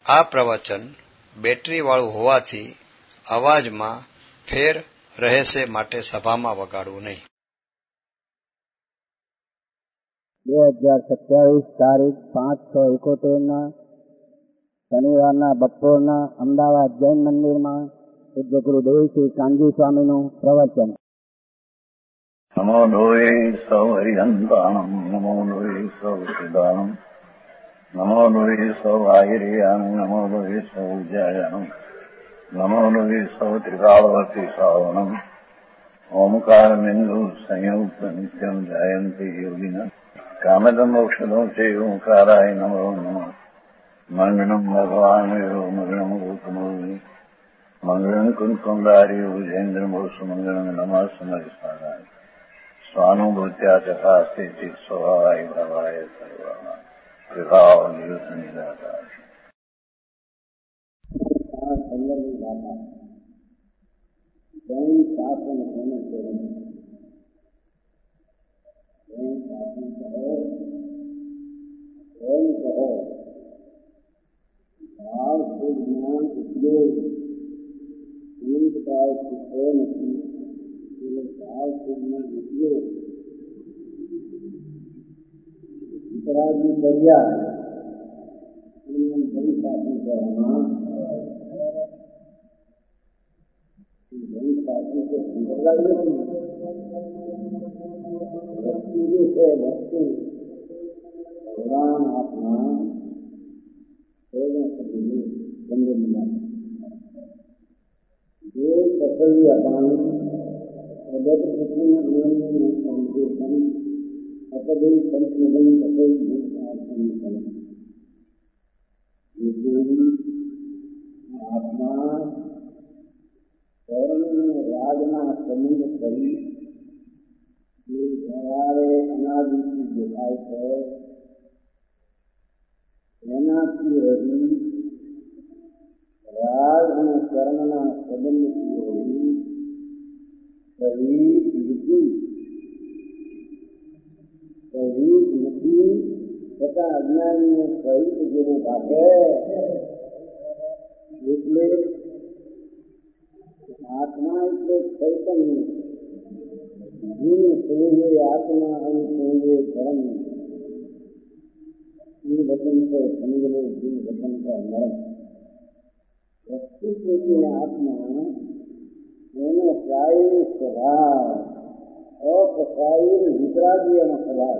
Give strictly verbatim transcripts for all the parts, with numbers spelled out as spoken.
આ પ્રવચન બેટરીવાળું હોવાથી અવાજમાં ફેર રહેશે માટે સભામાં વગાડવું નહીં. બે હજાર સત્યાવીસ તારીખ પાંચ છ એકોતેરના શનિવારના બપોરના અમદાવાદ જૈન મંદિરમાં પૂજ્ય ગુરુદેવ શ્રી કાનજી સ્વામીનું પ્રવચન. નમો લોહી સૌ હરિહંતાણમ નમો લોહી સૌ સિદ્ધાણમ નમો લોહી સૌ આહિર્યાન નમો લોહી સૌ જયાનમ નમો લોહી સૌ ત્રિકાળવતી સાવનમ ઓમકાર બિંદુ સંયુક્ત નિત્યમ જયંતી યોગિના કામદમોક્ષદો છે ઓંકારાય નમો નમઃ. મંગળમ ભગવાન મંગળમ ગૌતમોની મંગળમ કુંકુંડારી વિજેન્દ્રમોષ મંગળમ નમઃ સમરિસ્મરાય સ્વાનુભૂત્યા ચકાસ્તે ચિત સ્વભાવાય ભાવાય સર્વા વિભાવ નિયુત નિરાકાર. આ સંદર્ભની ગાથા જૈન શાસન કોને કહેવાય? જૈન શાસન કહો, જૈન કહો, ભાવ કે જ્ઞાન ઉપયોગ અનંત ભાવ શીખવો નથી. એટલે ભાવ કે જ્ઞાન ઉપયોગ વિતરાગની દરિયા એને જૈન શાસન કહેવામાં આવે. જૈન શાસન તો સંપ્રદાય નથી. વસ્તુ જે છે વસ્તુ ભગવાન આત્મા બંધનમાં જે સફળી અપાણી અદત પૃથ્વીના જ્ઞાનનું સંકેતન અપદય સંસ્મરણ સફળ આત્મનિકરણ આત્મા કર્મ રાગના સંબંધ કરી જે જયારે અનાદિથી દેખાય છે એનાથી રહી રાગ અને કર્મના સંબંધથી રહી શરીર નથી. શરીર નથી છતાં અજ્ઞાનીને સહિત જેને ભાગે એટલે આત્મા એટલે ચૈતન્ય. જીવ સૂર્ય આત્મા અને સૂર્ય ધર્મ જીવ વચન છે સમજલો જીવ વચન છે નરમ. વસ્તુની આત્મા એનો શારીરિક સ્વભાવ અપશારીર વિતરાગીયનો સ્વભાવ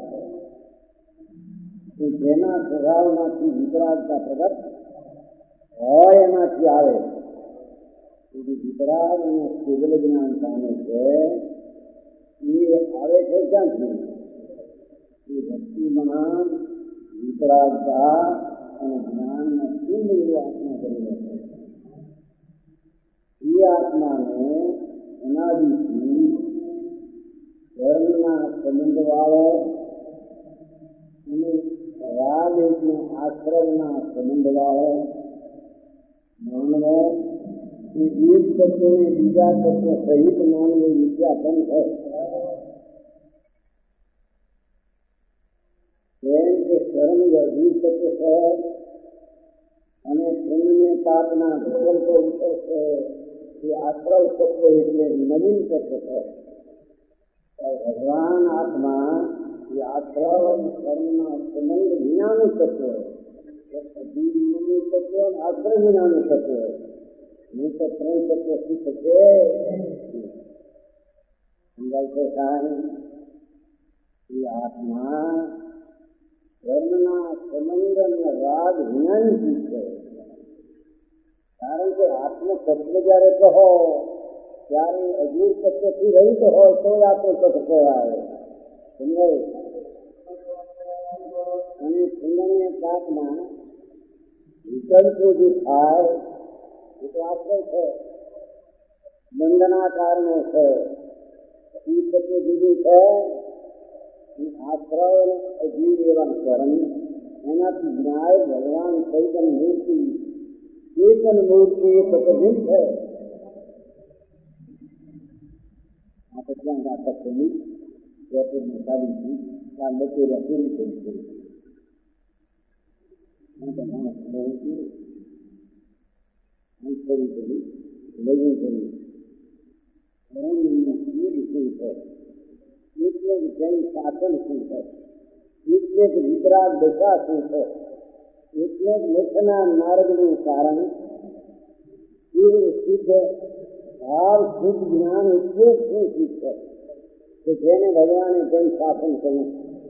છે. જેના સ્વભાવમાંથી વિતરાગતા પ્રગટ હોય એનાથી આવે વિતરાગ અને સ્થિર જ્ઞાન પામે છે. એ આવે છે ક્યાંથી? એ ભક્તિમાં વિતરાગતા અને જ્ઞાનના તીવ્ર આત્મા કરી રહે છે. એ આત્માને અનાદિથી ધર્મના સંબંધવાળો અને રાગ એટલે આશ્રયના સંબંધવાળો માનવો એ એક તત્વને બીજા તત્વ સહિત માનવો વિદ્યાપન છે. એમ કે કર્મ વીર તત્વ છે અને પુણ્ય પાપના વિકલ્પો વિષય છે. એ આશ્રય તત્વ એટલે નવીન તત્વ છે. ભગવાન આત્મા એ આશ્રય અને કર્મના સંબંધ વિનાનું તત્વ અજીવનું તત્વ અને આશ્રય વિનાનું તત્વ. નહીં તો ત્રણ તત્વ શું થશે? સમજાય છે કાંઈ? એ આત્મા કર્મના સંબંધ અને રાગ વિનાની ચીજ છે. કારણ કે આત્મ તત્વ જયારે કહો ત્યારે અજીવ તત્વથી રહિત હોય તો આત્મ તત્વ કહેવાય. સમજાય? અને પુણ્ય પાપમાં વિકલ્પો જે થાય એ તો આશ્રય છે, બંધના કારણો છે. એ તત્વ જુદું છે. આશ્રય અને અજીવ એવા કર્મ એનાથી ન્યાય ભગવાન ચૈતન્ય મૂર્તિ ચેતન મૂર્તિ એ તત્વભિન્ન છે. આ પચાસ આ તત્વની રેકોર્ડમાં ચાલી આ લોકો પૂરી કરી છે. માણસ બહુ થોડી થોડી લઈ કરી ધર્મની ચીજ શું છે, એટલે જ જૈન શાસન શું છે, એટલે જ વિતરાગ દશા શું છે, એટલે જ મોક્ષના માર્ગનું કારણ પૂર્વ શુદ્ધ ભાવ શુદ્ધ જ્ઞાન ઉપયોગ શું શીખે કે જેને ભગવાને જૈન શાસન કહ્યું.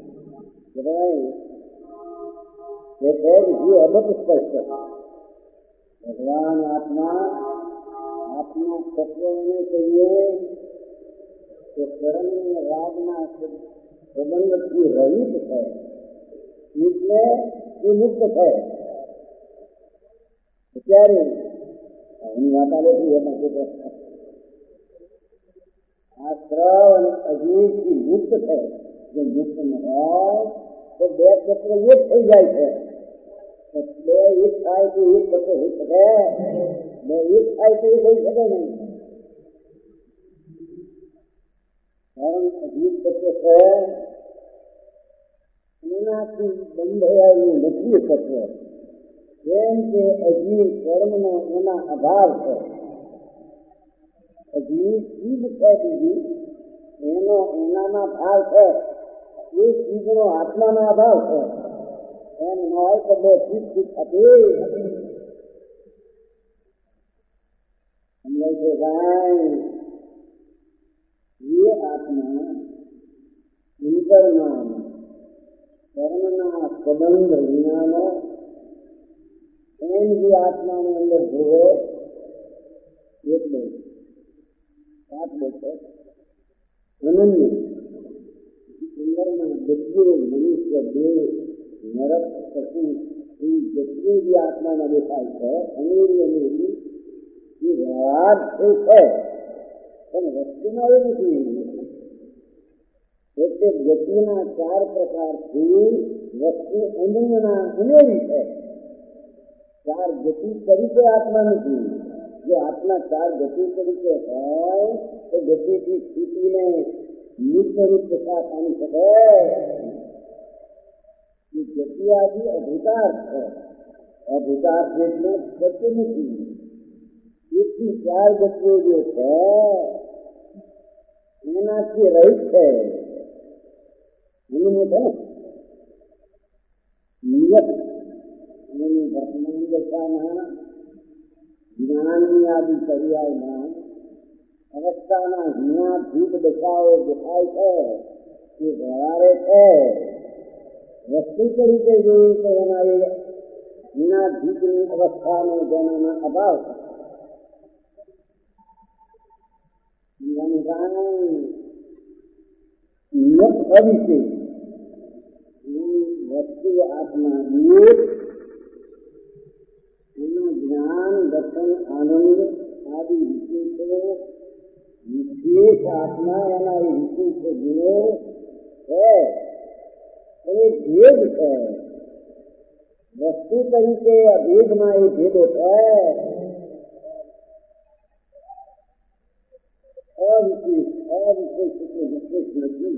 અબત સ્પષ્ટ ભગવાન આત્મા આત્મા તત્વને કહીએ કે કર્મ રાગના સંબંધથી રહિત છે, એટલે એ મુક્ત છે. અત્યારે એની વાત આવે છે આ શ્રવ અને અજીવથી મુક્ત છે. જો મુક્ત ન હોય તો બે તત્વ એક થઈ જાય છે. બે એક થાય તો એક તત્વ થઈ શકે, બે એક થાય તો એ થઈ શકે નહીં. કારણ અજીવ તત્વ છે એનાથી બંધાયેલું નથી તત્વ. જેમ કે અજીવ કર્મનો એના અભાવ છે, અજીવ ચીજ છે બીજી એનો એનામાં ભાવ છે, એ ચીજનો આત્માનો અભાવ છે. એમ ન હોય તો બે ચીજ ચીજ હતી સમજાય છે કાંઈ? એ આત્મા અંતરમાં કર્મના સંબંધ વિનાનો એમ જે આત્માની અંદર ભોગવે એટલે સાત બેઠે અનન્ય અંદરમાં બધું મનુષ્ય દેવ નરક પશુ એ જેટલું જે આત્મામાં દેખાય છે અનેરી અનેરી એ વ્યવહાર છે, પણ વસ્તુમાં એ નથી. એટલે ગતિના ચાર પ્રકારથી વસ્તુ અનન્યના અનેરી છે. ચાર ગતિ તરીકે આત્મા નથી. જો આત્મા ચાર ગતિ તરીકે હોય તો ગતિથી સ્થિતિને નિત્યરૂપ દશા પામી શકે. એ ગતિ આદિ અભૂતાર્થ છે. અભૂતાર્થ એટલે સત્ય નથી. એકથી ચાર ગતિઓ જે છે એનાથી રહિત છે. એનું છે નિયત એની વર્તમાન દશાના જ્ઞાનની આદિ પર્યાયમાં અવસ્થાના હિનાભૂત દશાઓ દેખાય છે, એ વ્યવહારે છે. વસ્તુ તરીકે જોયું તો એના એ હિનાભૂતની અવસ્થાનો જેનામાં અભાવ છે. નિયત અવિશે વસ્તુ આત્મા એક એનું જ્ઞાન દર્શન આનંદ આદિ વિશેષો વિશેષ આત્મા એના એ વિશેષ ગુણો છે. એ ભેદ છે. વસ્તુ તરીકે અભેદમાં એ ભેદો છે. અવિશેષ અવિશેષ એટલે વિશેષ નથી.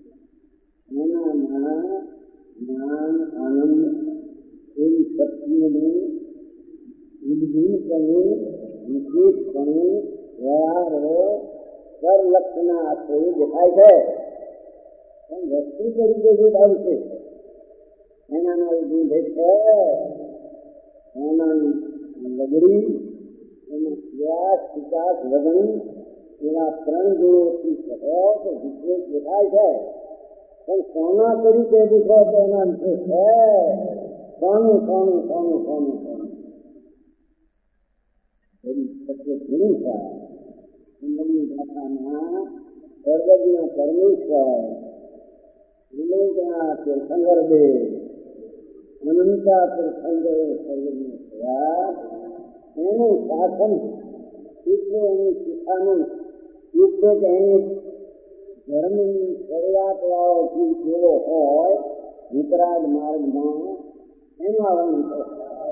એનામાં જ્ઞાન આનંદ એવી શક્તિઓનું વિદ્યુતનું વિશેષપણું વ્યવહારો સરલક્ષના આશ્રય દેખાય છે. પણ વસ્તુ તરીકે જે અવિશેષ એનામાં એ ગુણભેદ છે. એના લગડી એના વ્યાસ વિકાસ લગણી એવા ત્રણ ગુણોથી સહજ વિશેષ દેખાય છે. પણ સોના તરીકે દીઠો તો એના વિશેષ છે. સોનું સોનું સોનું સોનું સોનું એવી સત્ય ઘણું છે. અંગ્રેજી ભાષામાં સર્વજ્ઞ પરમેશ્વર વિલોકના તીર્થંકર દેવ અનંતા તીર્થંકરે સર્વજ્ઞ થયા. એનું શાસન એટલે એની શિખાનું એટલે કે એની ધર્મની શરૂઆત વાળોથી કેવો હોય વિતરાગ માર્ગમાં એનું વર્ણન છે.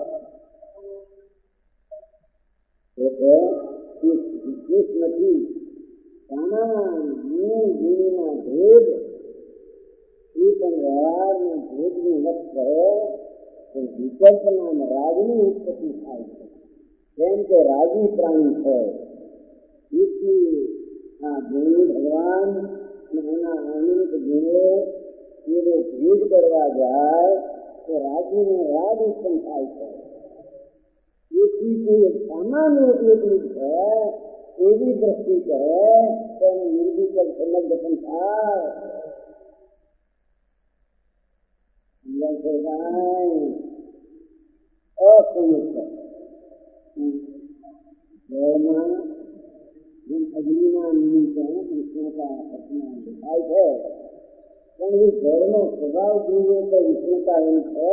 એટલે વિશેષ નથી. તમામ ગુણ ગુણના ભેદ એ પણ વ્યવહારના ભેદનું લક્ષ રહે તો વિકલ્પના રાગની ઉત્પત્તિ થાય છે. કેમ કે રાજી પ્રાણી છે. તેથી આ ગુરુ ભગવાન એના આનંદ ગુણો એનો ભેદ કરવા જાય તો રાજીને રાગ ઉત્પન્ન થાય છે. તેથી તે સામાન્ય ઉપયોગી છે એવી દ્રષ્ટિ કરે તેને નિર્વિકલ્પ સંલગ્ન થાય. અસંયુક્ત જળમાં અગ્નિના નિમિત્તે ઉષ્ણતા ઘટના દેખાય છે, પણ એ જળનો સ્વભાવ જોઈએ તો ઉષ્ણતા એમ છે.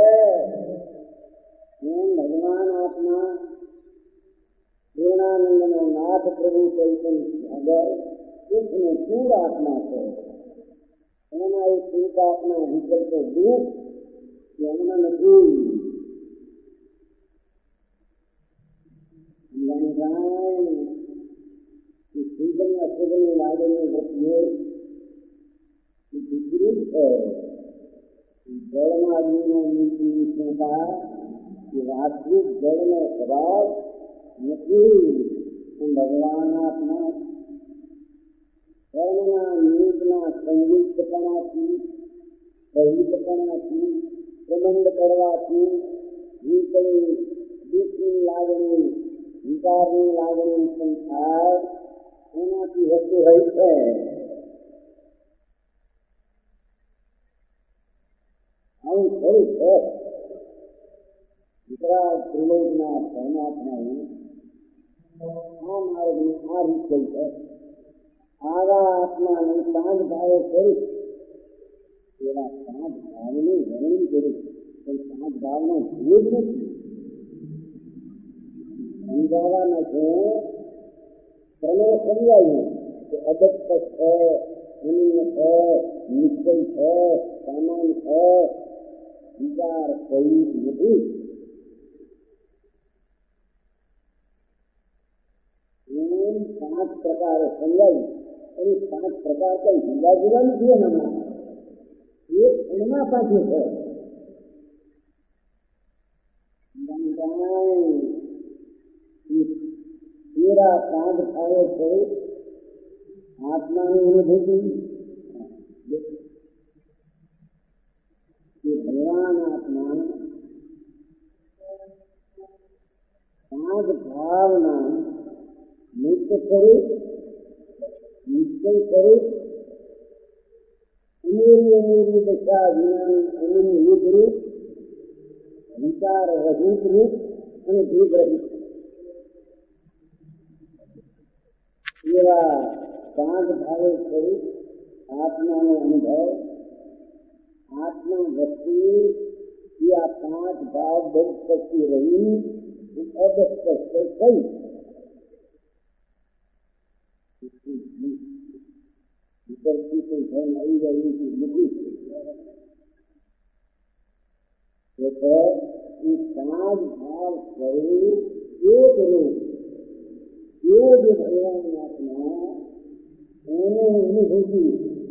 એમ ભગવાન આત્મા પૂર્ણાનંદનો નાથ પ્રભુ ચૈતન્ય સાગર કૃષ્ણ પૂર આત્મા છે. એના એ પૂર આત્મા વિકલ્પો દુઃખ એમના નથી. શ્રીજન્ય અશ્વની લાગણી પ્રત્યે વિપરીત છે. જળમાં અગ્નિનો નીતિ ઉષ્ણતા એ વાસ્તવિક જળનો સ્વભાવ નથી. ભગવાન આત્મા કર્મના નિમિત્તના સંયુક્તપણાથી સહિતપણાથી પ્રબંધ કરવાથી વિકળી દુઃખની લાગણી વિકારની લાગણી ઉત્પન્ન થાય એનાથી વસ્તુ રહી છે. આવું થયું છે. વિતરાગ ત્રિલોકના પરમાત્માએ આ માર્ગને આ રીત થઈ છે. આવા આત્માને પાંચ ભાવે કરી એવા પાંચ ભાવનું વર્ણન કર્યું. પણ પાંચ ભાવનો ભેદ નથી સમજાવવાના છે. તમે સમજાવ્યું કે અદત્ત છે, અનન્ય છે, નિશ્ચય છે, સામાન છે, વિચાર કઈ નથી. એમ પાંચ પ્રકારે સમજાવ્યું. એની પાંચ પ્રકાર કઈ જુદા જુદા નથી. એનામાં એક એના પાસે છે. તેરા પાંચ ભાવો છે. આત્માની અનુભૂતિ ભગવાન આત્મા પાંચ ભાવના મુક્ત સ્વરૂપ, નિશ્ચય સ્વરૂપ, અનેરી અનેરી દશા વિનાનું અનન્ય યુગ રૂપ, વિચાર રહિત રૂપ અને ભેદ રહિત એવા પાંચ ભાવે સ્વરૂપ આત્માનો અનુભવ. આત્મા વસ્તુ એ આ પાંચ ભાવ બહુ પછી રહી અદસ્પષ્ટ થઈ. વિકલ્પી કોઈ ધન આવી જાય એ નથી. એટલે એ પાંચ ભાવ સ્વરૂપ એક રૂપ એવો જે ભગવાન આત્મા એને અનુભૂતિ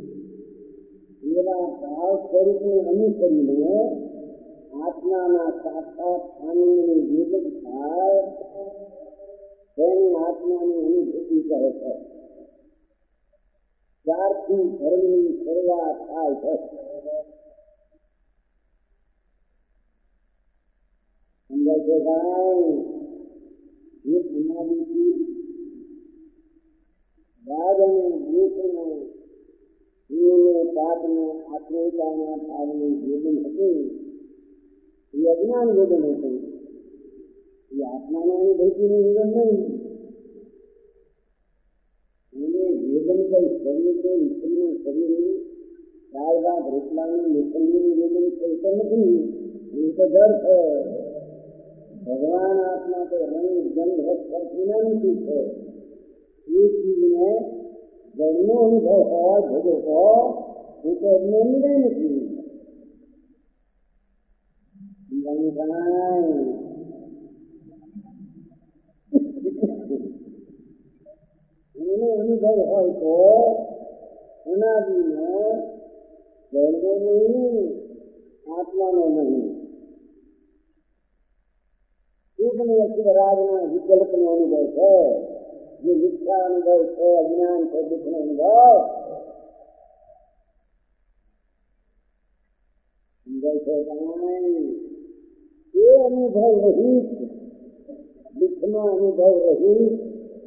એવા ભાવ સ્વરૂપને અનુસરીને આત્માના સાક્ષાત આનંદની વેદન થાય તેને આત્માની અનુભૂતિ કહે છે. ત્યારથી ધર્મની શરૂઆત થાય છે. સમજાય છે ભાઈ? એ સમાધિથી રાગ અને દ્વેષના જીવને પાપના આત્મીયતાના ભાવનું વેદન હતું. એ અજ્ઞાન વેદન હતું. એ આત્માના અનુભૂતિનું વેદન નહીં. એને વેદન કઈ શરીર છે, સ્ત્રીના શરીરનું ત્યાર બાદ રોટલાનું નિકલનું વેદન કઈ તો નથી. એ તો ડર છે. ભગવાન આત્મા તો રંગ ગંધ રસ વિનાની છે. એ ચીજને જળનો અનુભવ હોય ભોગો હોય એ તો અજ્ઞાન નિરાય નથી. એનો અનુભવ હોય તો અનાદિનો જળનો નહીં, આત્માનો નહીં. એ સુખને અસુરરાગના વિકલ્પનો અનુભવ છે, જે મિથ્યા અનુભવ છે, અજ્ઞાન છે, દુઃખનો અનુભવ સમજાય છે કાંઈ? એ અનુભવ રહિત, દુઃખનો અનુભવ રહિત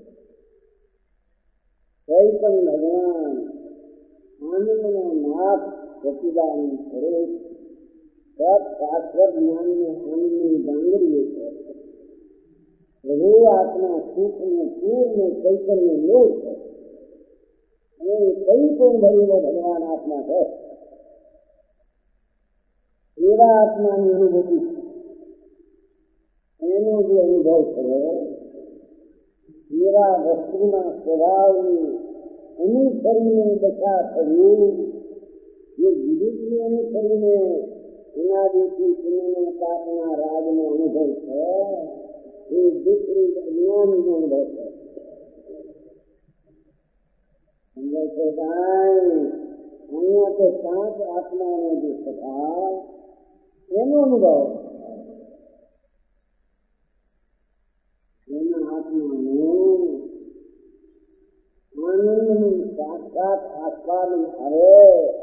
કઈ પણ ભગવાન આનંદનો નાથ સચિદાનંદ સ્વરૂપ શાશ્વત જ્ઞાનને આનંદની ગાંગરીએ છે. પ્રભુ આત્મા સુખને પૂર્ણ ચૈતન્ય યોગ છે. એ કઈ પણ ભરેલો ભગવાન આત્મા છે. એવા આત્માની અનુભૂતિ એનો જે અનુભવ થયો એવા વસ્તુના સ્વભાવની અનુસરીને દશા થવી, જે વિરુદ્ધને અનુસરીને અનાદિથી પુણ્યના પાપના રાગનો અનુભવ છે, એ દુઃખરૂપ અજ્ઞાનનો અનુભવ છે. સમજાય છે કાંઈ? અહીંયા તો પાંચ આત્માનો જે સ્વભાવ એનો અનુભવ, એના આત્માનું આનંદનું સાક્ષાત આસ્વાદન આવે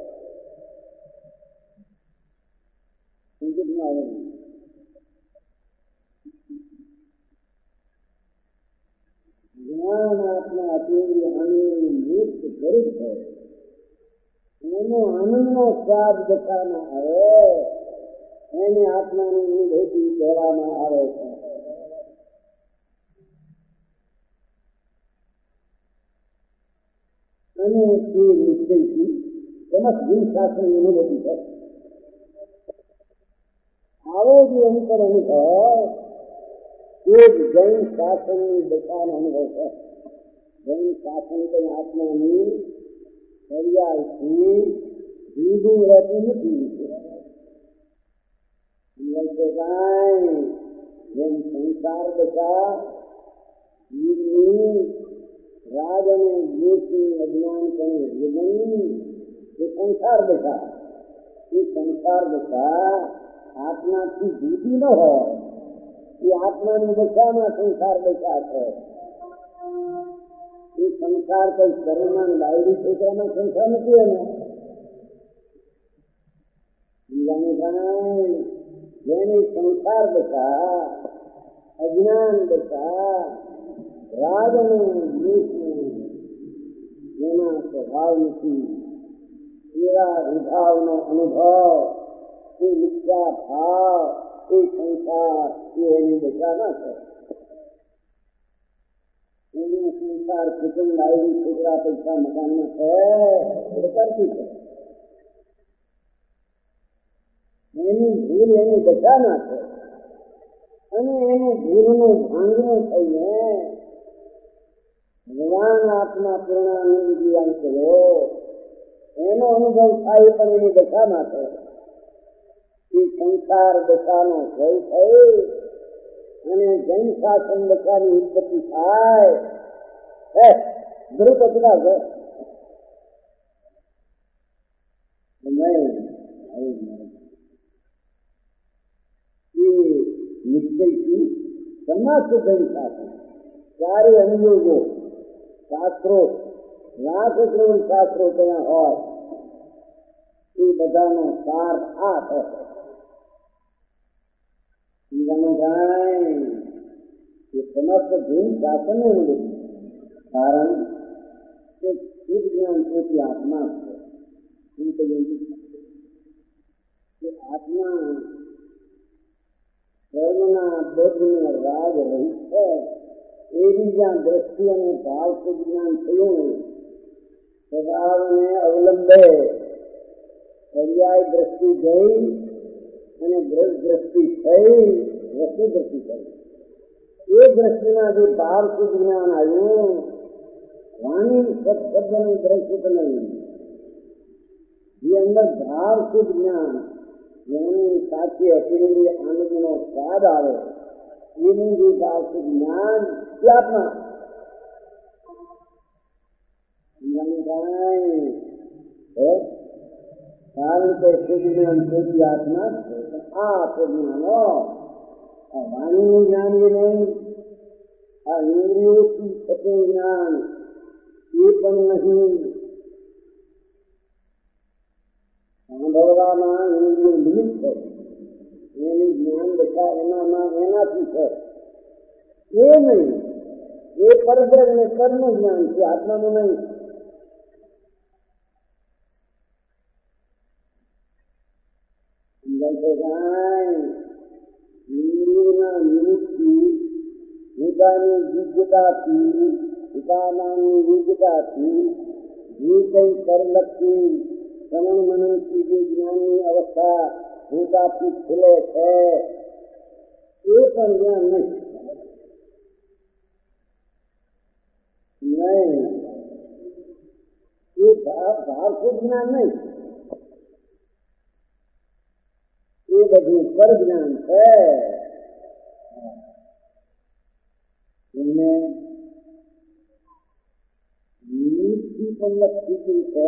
જ્ઞાન આત્મા અતિન્દ્રિય આનંદનું મુક્ત સ્વરૂપ છે. એનો આનંદનો સ્વાદ બતાવવામાં આવે, એને આત્માની અનુભૂતિ કહેવામાં આવે છે. અને તે નિશ્ચયથી સમસ્ત જીવ શાસ્ત્રની અનુભૂતિ છે. આવો જે અંતર અનુભવ એ જ જૈન શાસનની દશાનો અનુભવ છે. જૈન શાસન કઈ આત્માની પર્યાયથી જુદું રહેતું નથી. કાંઈ જેમ સંસાર દશા જીવની રાગ અને દ્વેષની અજ્ઞાન પણ જીવન એ સંસાર દશા, એ સંસાર દશા આત્માથી જુદી ન હોય, એ આત્માની દશામાં સંસાર દશા છે. એ સંસાર કઈ શરીરમાં ડાયરી છોકરામાં સંસાર નથી. એને બીજાને જેની સંસાર દશા, અજ્ઞાન દશા, રાગ અને દ્વેષની જેના સ્વભાવ નથી, એવા વિભાવનો અનુભવ, એ મિથ્યા ભાવ, એ સંસાર એ એની દશા ના છે. એનો સંસાર કુટુંબ ડાયરી છોકરા પૈસા મકાનમાં છે એ કરતી છે. એની ભૂલ એની દશામાં છે. અને એની ભૂલનું ભાંગનું થઈને ભગવાન આત્મા પૂર્ણાનંદ જીવન કર્યો એનો અનુભવ થાય પણ એની દશામાં છે. એ સંસાર દશાનો ભય થઈ અને જૈન શાસન દશાની ઉત્પત્તિ થાય. ધ્રુવ કેટલા છે નિશ્ચયથી સમાજ જૈન શાસન ચારે અનુયોગો શાસ્ત્રો લાખ કરોડ શાસ્ત્રો ત્યાં હોય એ બધાનો સાર આ છે. સમસ્ત જૈન શાસન અનુભવ કારણ કે શુદ્ધ જ્ઞાન પોતી આત્મા છે. આત્મા કર્મના બોધને રાગ રહિત છે. એવી જ્યાં દ્રષ્ટિ અને ભાવ શુદ્ધ જ્ઞાન થયું, સ્વભાવને અવલંબે પર્યાય દ્રષ્ટિ ગઈ અને દ્રશ દ્રષ્ટિ થઈ, વસ્તુ દ્રષ્ટિ થઈ. એ દ્રષ્ટિના જે ભાવ શુદ્ધ જ્ઞાન આવ્યું, વાણી શબ્દનું દ્રષ્ટિ નહીં, જે અંદર ભાવ શુદ્ધ જ્ઞાન જેની સાચી અતિરેલી આનંદનો સ્વાદ આવે એનું જે ભાવ શુદ્ધ જ્ઞાન એ આત્મા. કારણ કે શુદ્ધ જ્ઞાન પોતી આત્મા છે. આ પ્રજ્ઞાનો વાણી જાણીનું જ્ઞાન એ નહીં, આ ઇન્દ્રિયોથી થતું જ્ઞાન એ પણ નહીં. સાંભળવામાં ઇન્દ્રિય નિમિત્ત છે, એની જ્ઞાન દશા એનામાં એનાથી છે એ નહીં. એ પરબ્રહ્મ ને કર્મનું જ્ઞાન છે, આત્માનું નહીં. ઇન્દ્રિયોના નિમિત્તથી પોતાની વિજ્ઞતાથી પોતાનાની વિજ્ઞતાથી જે કઈ પરલક્ષી શ્રવણ મનનથી જે જ્ઞાનની અવસ્થા પોતાથી ખુલે છે એ પણ જ્ઞાન નહીં. નહીં એ ભાવ ભાવથી જ્ઞાન નહીં, એ બધું પર જ્ઞાન છે. એમને નિમિત્તથી પણ લક્ષી છે,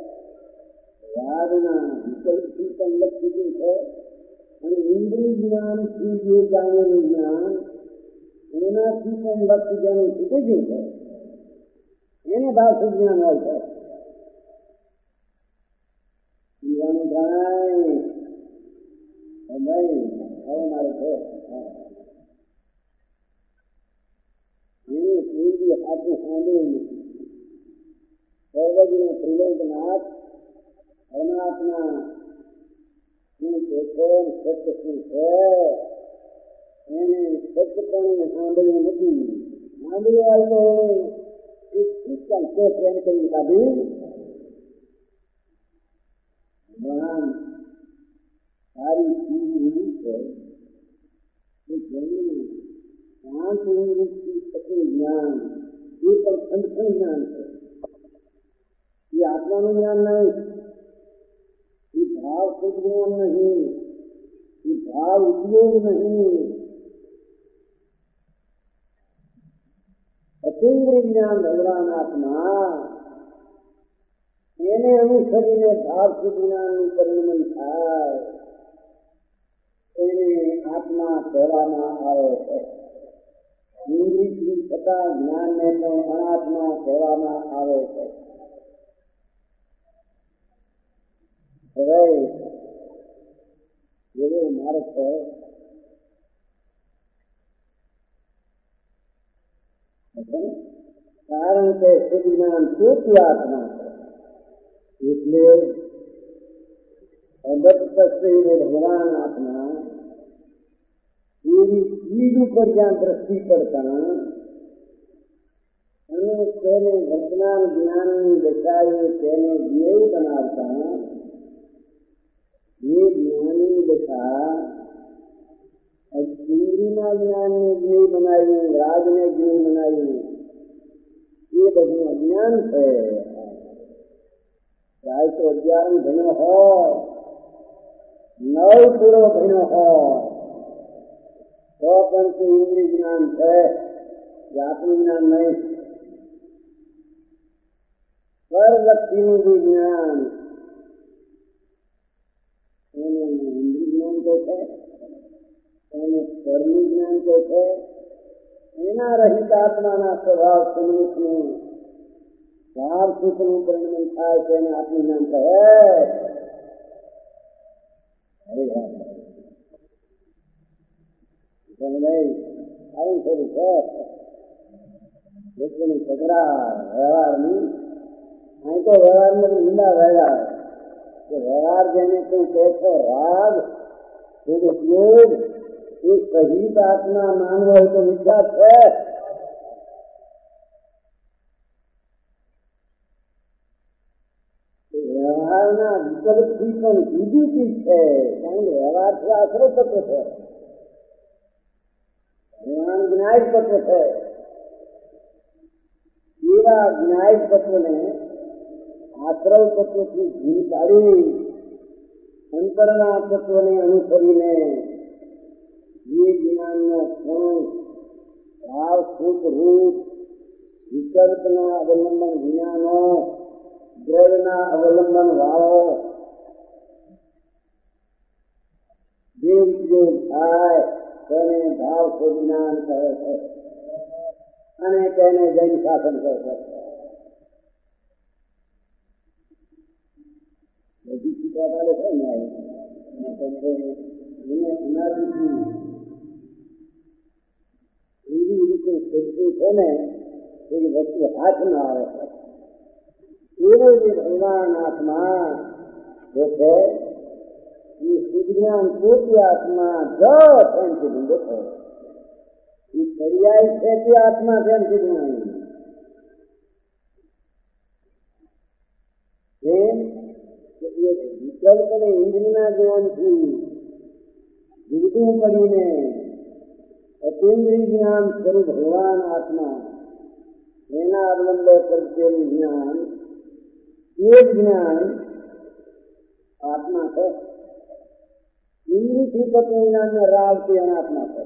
રાગના વિકલ્પથી પણ લક્ષી છે, અને ઇન્દ્રિય જ્ઞાનથી જે જાણેલું જ્ઞાન એનાથી પણ લક્ષ જેનું છૂટી ગયું છે એને ભાવ જ્ઞાન હોય છે. પીવાનું થાય નહીં હવે મારે છે એની પૂરી હાથું સાંભળ્યું નથી. સર્વજ્ઞ ત્રિલોકનાથ પરમાત્મા શું છે, સત્ય શું છે એને સત્યપણે સાંભળ્યું નથી. સાંભળ્યું હોય તો એક શિક્ષણ છે પ્રેમ કરી કાઢી જ્ઞાન સારી ચીજ છે કે જેનું શાંત નિવૃત્તિ થતું જ્ઞાન એ પણ ખંડખંડ જ્ઞાન છે. એ આત્માનું જ્ઞાન નહીં, એ ભાવ શુદ્ધ જ્ઞાન નહીં, એ ભાવ ઉપયોગ નહીં. અતિન્દ્રિય જ્ઞાન ભગવાન આત્મા એને અનુસરીને ભાવ શુદ્ધ જ્ઞાનનું પરિણમન થાય એને આત્મા કહેવામાં આવે છે. ઇન્દ્રિયથી થતા જ્ઞાનને પણ અનાત્મા કહેવામાં આવે છે. હવે એવો માર્ગ છે કારણ કે શુદ્ધ જ્ઞાન ચોથી આત્મા છે એટલે ભગવાન આત્મા એવી ચીજ ઉપર જ્યાં દ્રષ્ટિ પડતા અને તેને વર્તમાન જ્ઞાનની દશાએ તેને જ્ઞેય બનાવતા એ જ્ઞાનની દશા ઇન્દ્રિયના જ્ઞાનને જ્ઞેય બનાવ્યું, રાગને જ્ઞેય બનાવ્યું, એ બધું અજ્ઞાન છે. ચાહે તો અગિયાર ભણ્યો હોય, નવ પૂરો ભણ્યો હોય તો પણ તે ઇન્દ્રિય જ્ઞાન છે, જાતનું જ્ઞાન નહીં. પરલક્ષીનું જે જ્ઞાન એને ઇન્દ્રિય જ્ઞાન કહે છે, એને કર્મનું જ્ઞાન કહે છે. એના રહિત આત્માના સ્વભાવ સ્વરૂપનું ભાવ સુખનું પરિણમન થાય તેને આત્મજ્ઞાન કહે. આવું થોડું છે લોકોની સગડા વ્યવહારની. અહીં તો વ્યવહારમાં ઊંડા વ્યવહાર કે વ્યવહાર જેને તું કહે છો રાગ ઉપયોગ એ સહિત આત્મા માનવો હોય તો વિચાર છે. વ્યવહારના વિકલ્પથી પણ જુદી ચીજ છે, કારણ કે વ્યવહારથી આશરો તત્વ છે, જ્ઞાન જ્ઞાયક તત્વ છે. એવા જ્ઞાયક તત્વને આશ્રવ તત્વથી ભૂલ કાઢી અંતરના તત્વને અનુસરીને જે જ્ઞાનનો પૂર્ણ ભાવ સુખ રૂપ વિકલ્પના અવલંબન જ્ઞાનો દ્રવ્યના અવલંબન ભાવો જે ઉપયોગ થાય તેને ભાવ જ્ઞાન કહે છે અને તેને જૈન શાસન કહે છે. બધી શીખવાડે છે ને એને અનાદિથી એવી રીતે શીખવું છે ને એ વસ્તુ હાથમાં આવે છે. એવું જે ભગવાન આત્મા જે છે એ સુજ્ઞાન પોતે આત્મા જ તેમથી ભૂલો થયો. એ પર્યાય છે તે આત્મા તેમથી જ્ઞાની એમ વિકલ્પ અને ઇન્દ્રિયના જ્ઞાનથી જુદું કરીને અતિન્દ્રિય જ્ઞાન સ્વરૂપ ભગવાન આત્મા એના અવલંબે કરતેલું જ્ઞાન એ જ્ઞાન આત્મા છે. ઇન્દ્રિયથી થતું જ્ઞાનને રાગ તે અનાત્મા છે.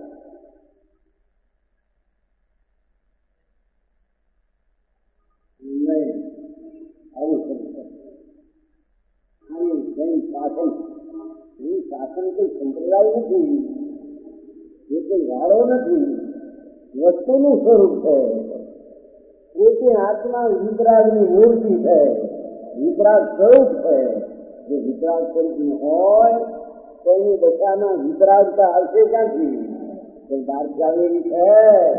આવું છે આની જૈન શાસન એ શાસન કોઈ સંપ્રદાય નથી, એ કોઈ વાળો નથી, વસ્તુનું સ્વરૂપ છે. પોતે આત્મા વિતરાગની મૂર્તિ છે, વિતરાગ સ્વરૂપ છે. જે વિતરાગ સ્વરૂપનું હોય તેની દશામાં વિતરાગતા આવશે ક્યાંથી? કોઈ બહાર આવેલી છે.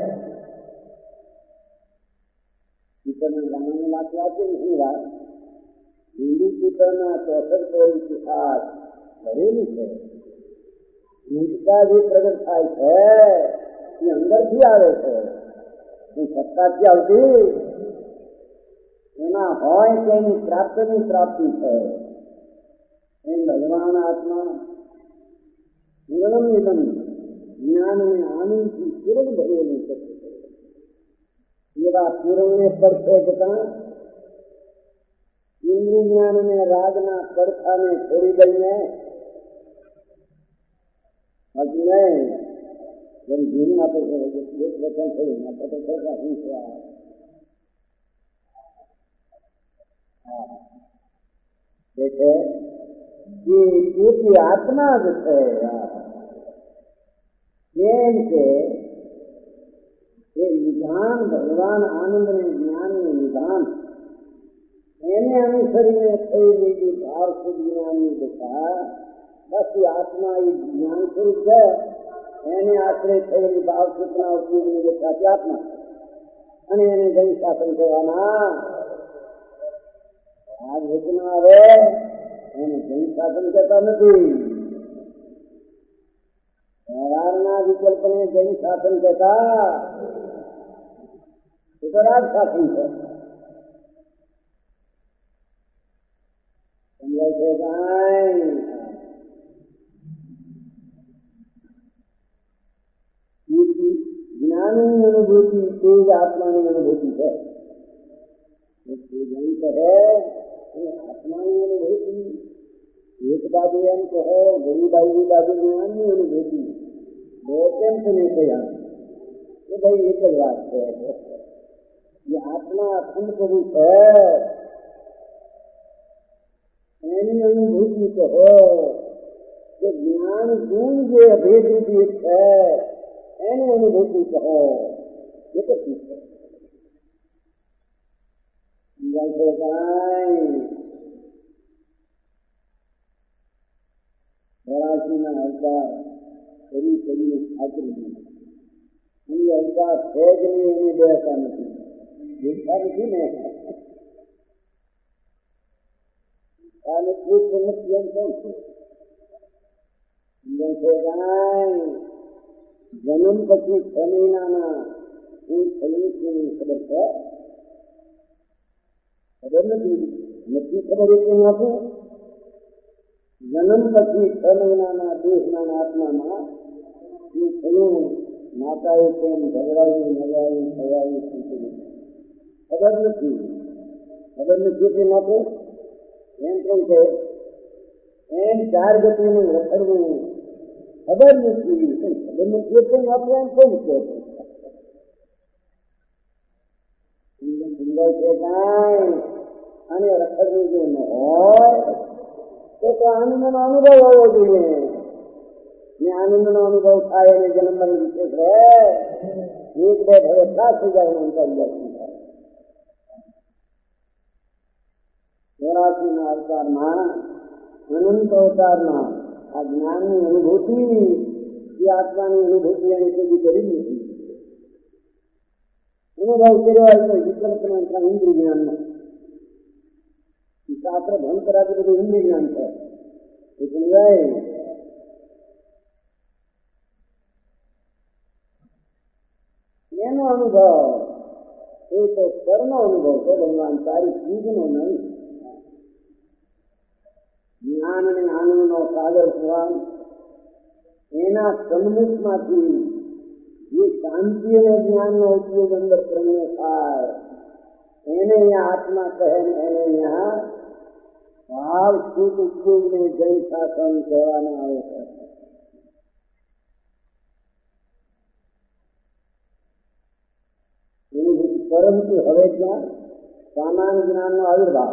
ચિત્રના ગામની વાત વાંચે શું વાત? હિન્દુ ચિત્રના ચોસઠ કોરી ઇતિહાસ ભરેલી છે. મૂર્તિકા જે પ્રગટ થાય છે એ અંદરથી આવે છે, એ સત્તાથી આવતી. એના હોય તેની પ્રાપ્તિની પ્રાપ્તિ છે. એમ ભગવાન આત્મા પૂર્ણ નિગમ જ્ઞાન અને આનંદથી પૂર્ણ ભરેલું છે. એવા પૂર્ણને પડખે જતા ઇન્દ્રિય જ્ઞાન અને રાગના પડખાને છોડી દઈને અજ્ઞે જેમ જીવ માટે એક વચન થયું માટે તો ખોટા શું છે કે પોતે આત્મા જ છે. કેમ કે એ નિધાન ભગવાન આનંદ અને જ્ઞાનનું નિધાન એને અનુસરીને થઈ ગઈ ભાવ જ્ઞાનની દશા. બાકી આત્મા એ જ્ઞાન સ્વરૂપ છે, એને આશ્રય થયેલી ભાવ સૂચના ઉપયોગની દશા છે આત્મા, અને એને જૈન શાસન કહેવાના. આ યોજના આવે એને જૈન શાસન કહેતા નથી. વ્યવહારના વિકલ્પને જૈન શાસન કહેતા એ તો રાજ શાસન છે. સમજાય છે કાંઈ? જ્ઞાનની અનુભૂતિ તે જ આત્માની અનુભૂતિ છે. જૈન કહે આત્માની અનુભૂતિ એક બાજુ એમ કહો, ઘણી બાજુ બાજુ જ્ઞાનની અનુભૂતિ બે કેમ તો નહીં કહ્યા એ ભાઈ એક જ વાત છે. એ આત્મા અખંડ સ્વરૂપ છે, એની અનુભૂતિ કહો કે જ્ઞાન ગુણ જે અભેદરૂપી છે એની અનુભૂતિ કહો. એક જ ચીજ છે. સમજાય છે કાંઈ? વરાસીના અવતાર કરી કરીને ખાતરી એ અવતાર છે જ નહીં, એની બેસતા નથી, દેખતા નથી ને. અને એક નથી એમ કેમ છે? સમજાય છે કાંઈ? જન્મ પછી છ મહિનાના શું થયું તેની ખબર છે? ખબર નથી. નથી ખબર એ કેમ હતું? જન્મ પછી છ મહિનાના દેશના આત્મામાં શું થયું? માતાએ કેમ ઝઘડાયું, નગાયું, થયાયું, શું થયું ખબર નથી. ખબર નથી તે માટે એમ કેમ છે? એમ ચાર ગતિનું રખડવું ખબર નથી. ખબર નથી કેમ આપણે એમ કેમ છે? સમજાય છે કાંઈ? અને રખડવું જો ન હોય તો આનંદનો અનુભવ હોવો જોઈએ. ને આનંદનો અનુભવ થાય એને જન્મનો વિશેષ રહે એક બે હવે ખાસ થઈ જાય અંતર થાય ચોરાસી ના અવતારમાં અનંત અવતારમાં આ જ્ઞાનની અનુભૂતિ એ આત્માની અનુભૂતિ એને સુધી કરી નથી અનુભવ કર્યો હોય તો વિકલ્પના ઇન્દ્રિય જ્ઞાનનો શાસ્ત્ર ભંગ કરાતું બધું ઇન્દ્રિય જ્ઞાન છે એ સમજાય એનો અનુભવ એ તો સ્તરનો અનુભવ છે ભગવાન તારી ચીજનો નહીં જ્ઞાન અને આનંદનો સાગર થવા એના સન્મુખમાંથી જે શાંતિ અને જ્ઞાનનો ઉપયોગ અંદર કરીને થાય એને અહીંયા આત્મા કહે ને એને અહીંયા ભાવ સુખ ઉપયોગને જય શાસન કહેવામાં આવે છે પરંતુ હવે ત્યાં સામાન્ય જ્ઞાનનો આવિર્ભાવ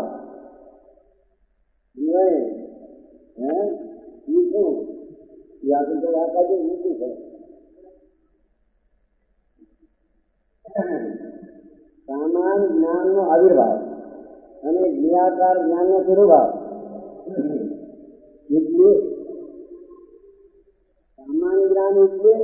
નહીં હે એ શું યાદ તો આકાજે મૂકી છે સામાન્ય જ્ઞાનનો આવિર્ભાવ અને જ્ઞાકાર જ્ઞાનનો તિરુભાવ એટલે સામાન્ય જ્ઞાન એટલે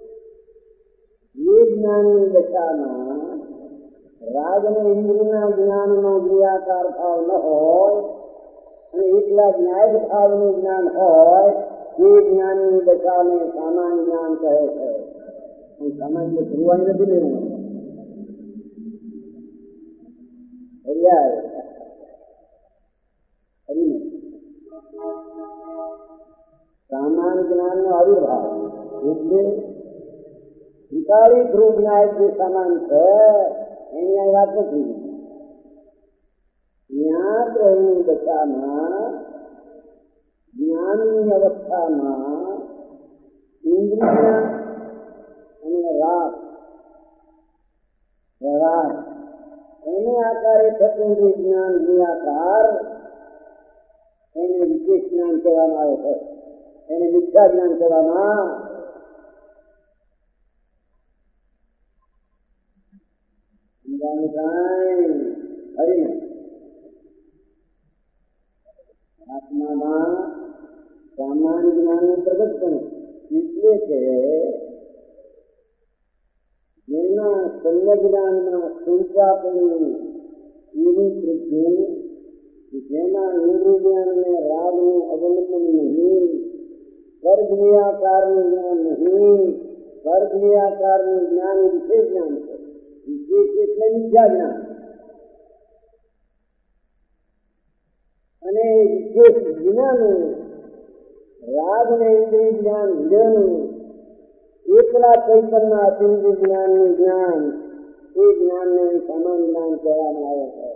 એ જ્ઞાનની દશામાં રાગ અને ઇન્દ્રિયના જ્ઞાનનો ક્રિયાકાર ભાવ ન હોય અને એકલા ન્યાય ભાવનું જ્ઞાન હોય એ જ્ઞાનની દશાને સામાન્ય જ્ઞાન કહે છે સામાન્ય ધ્રુવાઈ નથી લેવું સામાન્ય જ્ઞાનનો આવિર્ભાવ એટલે વિકારી ધ્રુવ ન્યાય જે સમાન છે એની આ વાત નથી જ્ઞાન તો એની દશામાં જ્ઞાનની અવસ્થામાં ઇન્દ્રિય અને રાગ વ્યવહાર એને આકારે થતું જે જ્ઞાન નિરાકાર એને વિશેષ જ્ઞાન કહેવામાં આવે છે એને મિથ્યા જ્ઞાન કહેવામાં હરી આત્મામાં સામાન્ય જ્ઞાનનું પ્રગટ બને એટલે કે જેના સમ્ય જ્ઞાનમાં સંચાપનું એવી વૃદ્ધિ જેમાં ઇન્દ્રિય જ્ઞાન અને રાગનું અવલંબન નહીં સ્વર્ગનિયાકારનું જ્ઞાન નહીં સ્વર્ગનિયાકારનું જ્ઞાન એ વિશેષ જ્ઞાન છે વિશેષ એટલે મિથ્યા જ્ઞાન અને વિશેષ વિનાનું રાગ અને ઇન્દ્રિય જ્ઞાન વિનાનું એકલા ચૈતન્ય અતિન્દ્રિય જ્ઞાનનું જ્ઞાન એ જ્ઞાનને સમાન જ્ઞાન કહેવામાં આવે છે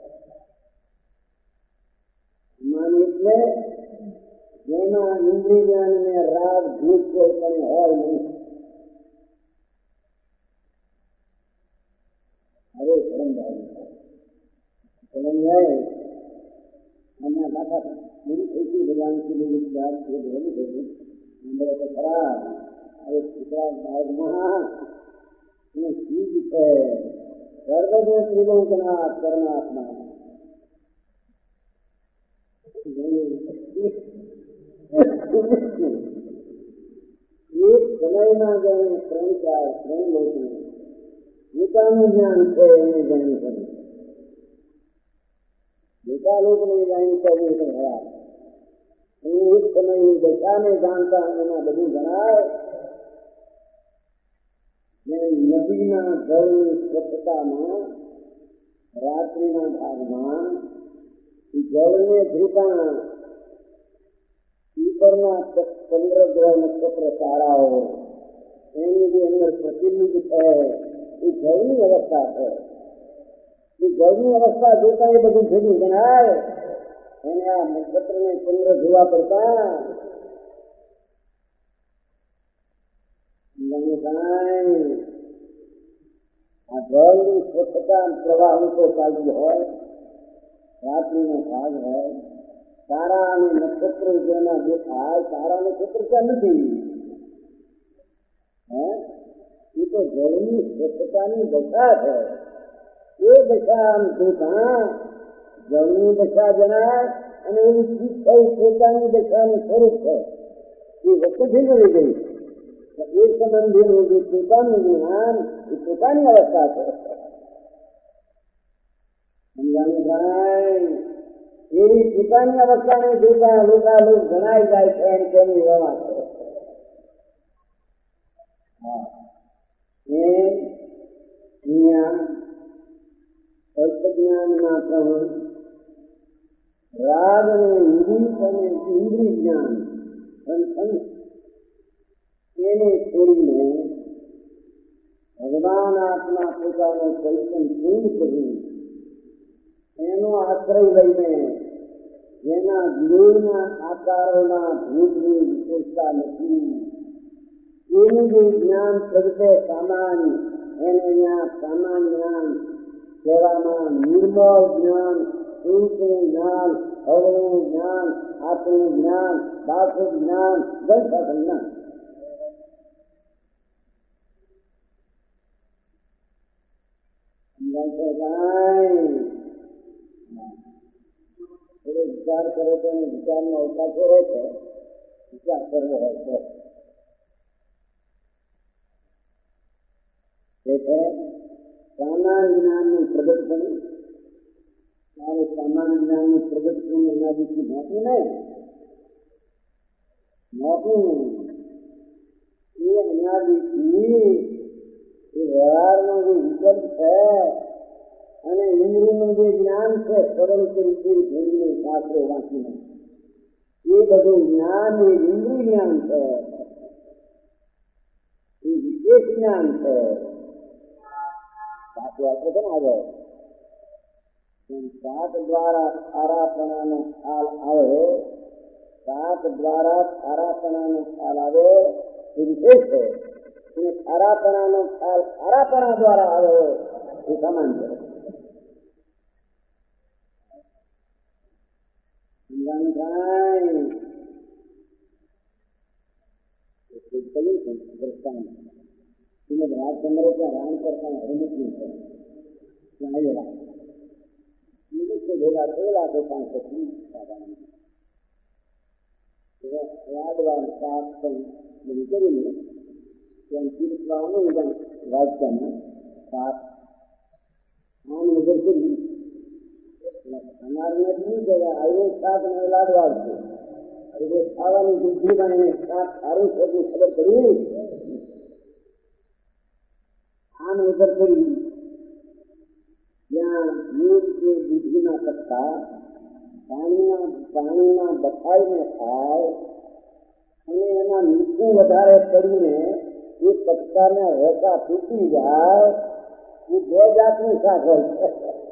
સમાન એટલે જેમાં ઇન્દ્રિય જ્ઞાન ને રાગ ભૂત કોઈ પણ હોય નહીં હવે સમજાય એમના દાખલા પૂરી થઈ ગઈ ભગવાન શ્રી વિચાર છે ભેગું થયું અંદર તો ખરાબ હવે છોકરા બાળકમાં એ ચીજ છે સર્વદેવ ત્રિલોકનાથ પરમાત્મા એક સમયમાં જઈને ત્રણ ચાર ત્રણ લોકો પોતાનું જ્ઞાન છે એને જાણી શકે બીજા લોકોને જાણી કરવું છે ખરા એક સમયની દશાને જાણતા એમાં બધું જણાય નદીના જળની સ્વચ્છતામાં રાત્રિના ભાગમાં જળને ધ્રુતા ઉપરના ચંદ્ર ગ્રહ નક્ષત્ર તારાઓ એની જે અંદર પ્રતિબિંબ છે એ જળની અવસ્થા છે એ જળની અવસ્થા જોતા એ બધું ભેગું જણાય એને આ નક્ષત્રને ચંદ્ર જોવા પડતા આ જળની સ્વચ્છતા પ્રવાહ ઊંચો ચાલુ હોય રાત્રિનો ભાગ હોય તારા અને નક્ષત્ર જેના દેખાય તારા નક્ષત્ર ત્યાં નથી એ તો જળની સ્વચ્છતાની દશા છે. એ દશા આમ જોતા જળની દશા જણાય અને એવી ચીજ થઈ પોતાની દશાનું સ્વરૂપ છે. એ વસ્તુ ભીગળી ગઈ. એ સંબંધીનું જે પોતાનું જ્ઞાન એ પોતાની અવસ્થા છે. સમજાનું થાય એવી પોતાની અવસ્થાને જોતા લોકા લોક જણાઈ જાય છે એમ તેની વ્યવહાર છે. એ જ્ઞાન અલ્પજ્ઞાનના પ્રમાણ રાગ અને નિરીત અને ઇન્દ્રિય જ્ઞાન એને છોડીને ભગવાન આત્મા પોતાનો પરિચય પૂર્ણ કરી એનો આશ્રય લઈને જેના જ્ઞેયના આકારોના ભેદની વિશેષતા નથી એનું જે જ્ઞાન પ્રગટે સામાન્ય એને ત્યાં સામાન્ય જ્ઞાન કહેવામાં નિર્મળ જ્ઞાન, શુલ્કનું જ્ઞાન, અવળું જ્ઞાન, આત્મનું જ્ઞાન, બાહ્ય જ્ઞાન, જનસાધન જ્ઞાન. થોડો વિચાર કરો તો વિચારનો અવકાશો હોય છે, વિચાર કરવો હોય છે. એટલે સામાન્ય જ્ઞાનનું પ્રગટપણ ત્યારે સામાન્ય જ્ઞાનનું પ્રગટપણ એનાથી નહોતું નહીં નહોતું એ અનાદિથી એ વ્યવહારનો જે વિકલ્પ છે અને ઇન્દ્રિયનું જે જ્ઞાન છે સરળ તરીકે જોઈને શાસ્ત્રો વાંચીને એ બધું જ્ઞાન એ ઇન્દ્રિય જ્ઞાન છે, એ વિશેષ જ્ઞાન છે. સાત વાતો છે ને આગળ સાત દ્વારા સારાપણાનો ખ્યાલ આવે, સાત દ્વારા સારાપણાનો ખ્યાલ આવે એ વિશેષ છે અને સારાપણાનો ખ્યાલ સારાપણા દ્વારા આવે એ સમાન છે. સમજાનું થાય કહ્યું છે દ્રષ્ટાંત શ્રીમદ રાજચંદ્ર ત્યાં રામ કરતા હરિમુખની છે ત્યાં આવેલા નિમિત્તે ભેગા થયેલા તે પાંચ ત્રીસ યાદવાર સાત પણ કરીને ત્યાં તીર્થવાનું રાજ્યમાં સાત આમ નજર કરી અમારે નથી જગ્યા આવ્યો સાત ને લાડવા છે એટલે ખાવાની બુદ્ધિમાં એને સાત સારું છે ખબર પડી આમ નજર કરી જ્યાં મૂળ કે બુદ્ધિના પત્તા પાણીના પાણીના બફાઈને ખાય અને એના મીઠું વધારે પડીને એ પત્તાને રેસા તૂટી જાય એ બે જાતનું શાક હોય છે.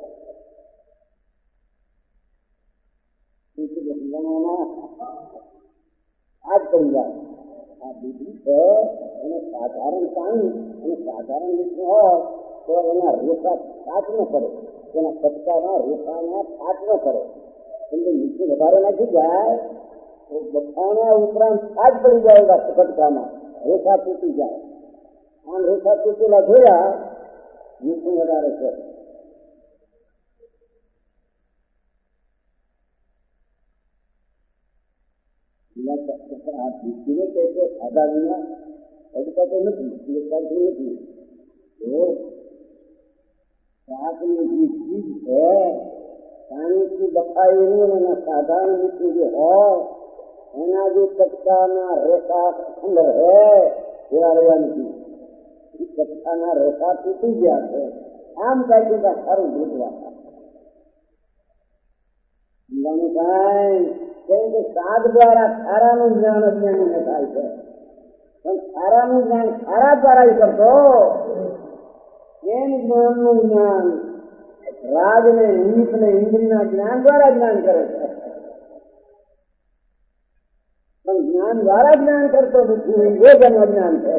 આજ પડી જાય આ બુદ્ધિ છે એને સાધારણ પાણી અને સાધારણ મીઠું હોય તો એના રેસા કાચ ન પડે, એના પત્તાના રેસાના કાચ ન પડે. એટલે મીઠું વધારે નાખી જાય તો બફાણા ઉપરાંત કાચ પડી જાય એવા કટકામાં રેસા તૂટી જાય. આમ રેસા તૂટેલા જોયા મીઠું વધારે છે. આ બુદ્ધિને કહેતો સાદા વિના અડકાતો નથી, કરતું નથી. તો શાકની જે ચીજ છે પાણીથી બફાયેલું એના સાધારણ મીઠું જે હોય એના જે કટકાના રેસા અંદર હે એવા રહ્યા નથી. એ કટકાના રેસા તૂટી ગયા છે. આમ કાઢી તો સારું ભૂતવા સમજાણું કેમ કે સાત દ્વારા ખારાનું જ્ઞાન અજ્ઞાનીને થાય છે, પણ ખારાનું જ્ઞાન ખારા દ્વારા કરતો એમ જ્ઞાનનું જ્ઞાન રાગ ને નીત ને ઇન્દ્રિયના જ્ઞાન દ્વારા જ્ઞાન કરે છે. પણ જ્ઞાન દ્વારા જ્ઞાન કરતો નથી એ જન્મ જ્ઞાન છે.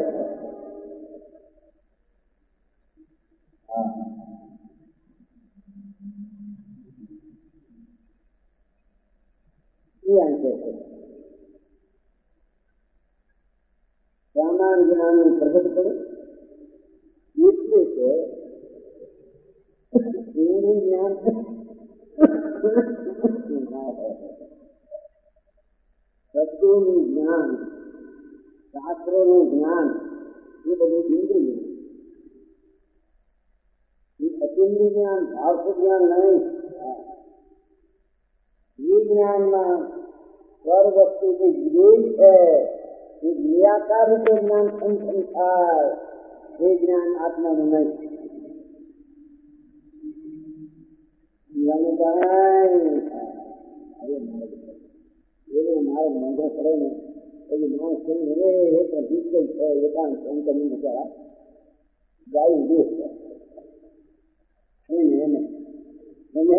સામાન્ય જ્ઞાનનું પ્રગટ પ્રગટ કરે એટલે કે એનું જ્ઞાન શબ્દોનું જ્ઞાન, શાસ્ત્રોનું જ્ઞાન એ બધું ઇન્દ્રિય. એ અતિન્દ્રિય જ્ઞાન, ભાવતું જ્ઞાન નહીં. એ જ્ઞાનમાં સ્વર વસ્તુ જે વિદેશ છે એ નિરાકાર રીતે જ્ઞાન સંપન્ન થાય એ જ્ઞાન આત્માનું નહીં. એને મારે મંદો પડે ને પછી માણસ કહ્યું હવે એ પ્રતિક છે એકાંત શંકરની બિચારા ગાયું દેશ છે એને એને એને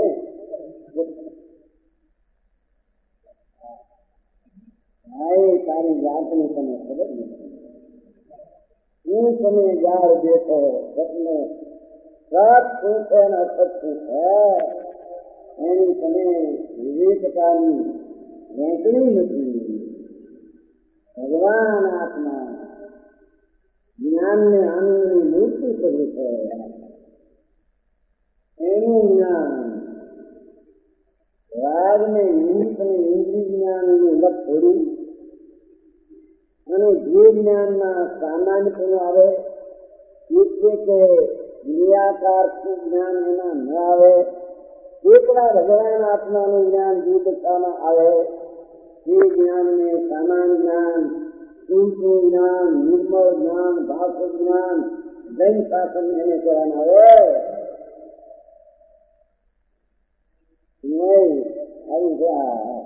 ભાઈ તારી જાતને તમે ખબર નથી. હું તમે જાર બેઠો સપને સત શું છે ને અસત શું છે એની તમે વિવેકતાની વેચણી નથી. ભગવાન આત્મા જ્ઞાનને આનંદની મૂર્તિ કરે છે. એનું જ્ઞાન રાગને નિમિત્ત અને ઇન્દ્રિય જ્ઞાનની લપ છોડી અને જે જ્ઞાનના સામાન્યપણું આવે એટલે કે નિરાકાર જ્ઞાન એના ન આવે એકલા ભગવાન આત્માનું જ્ઞાન જીવતામાં આવે એ જ્ઞાનને સામાન્ય જ્ઞાન, ઊંચું જ્ઞાન, નિર્મળ જ્ઞાન, ભાષક જ્ઞાન, જૈન શાસન એને કહેવામાં આવે નહીં. આવી ગયા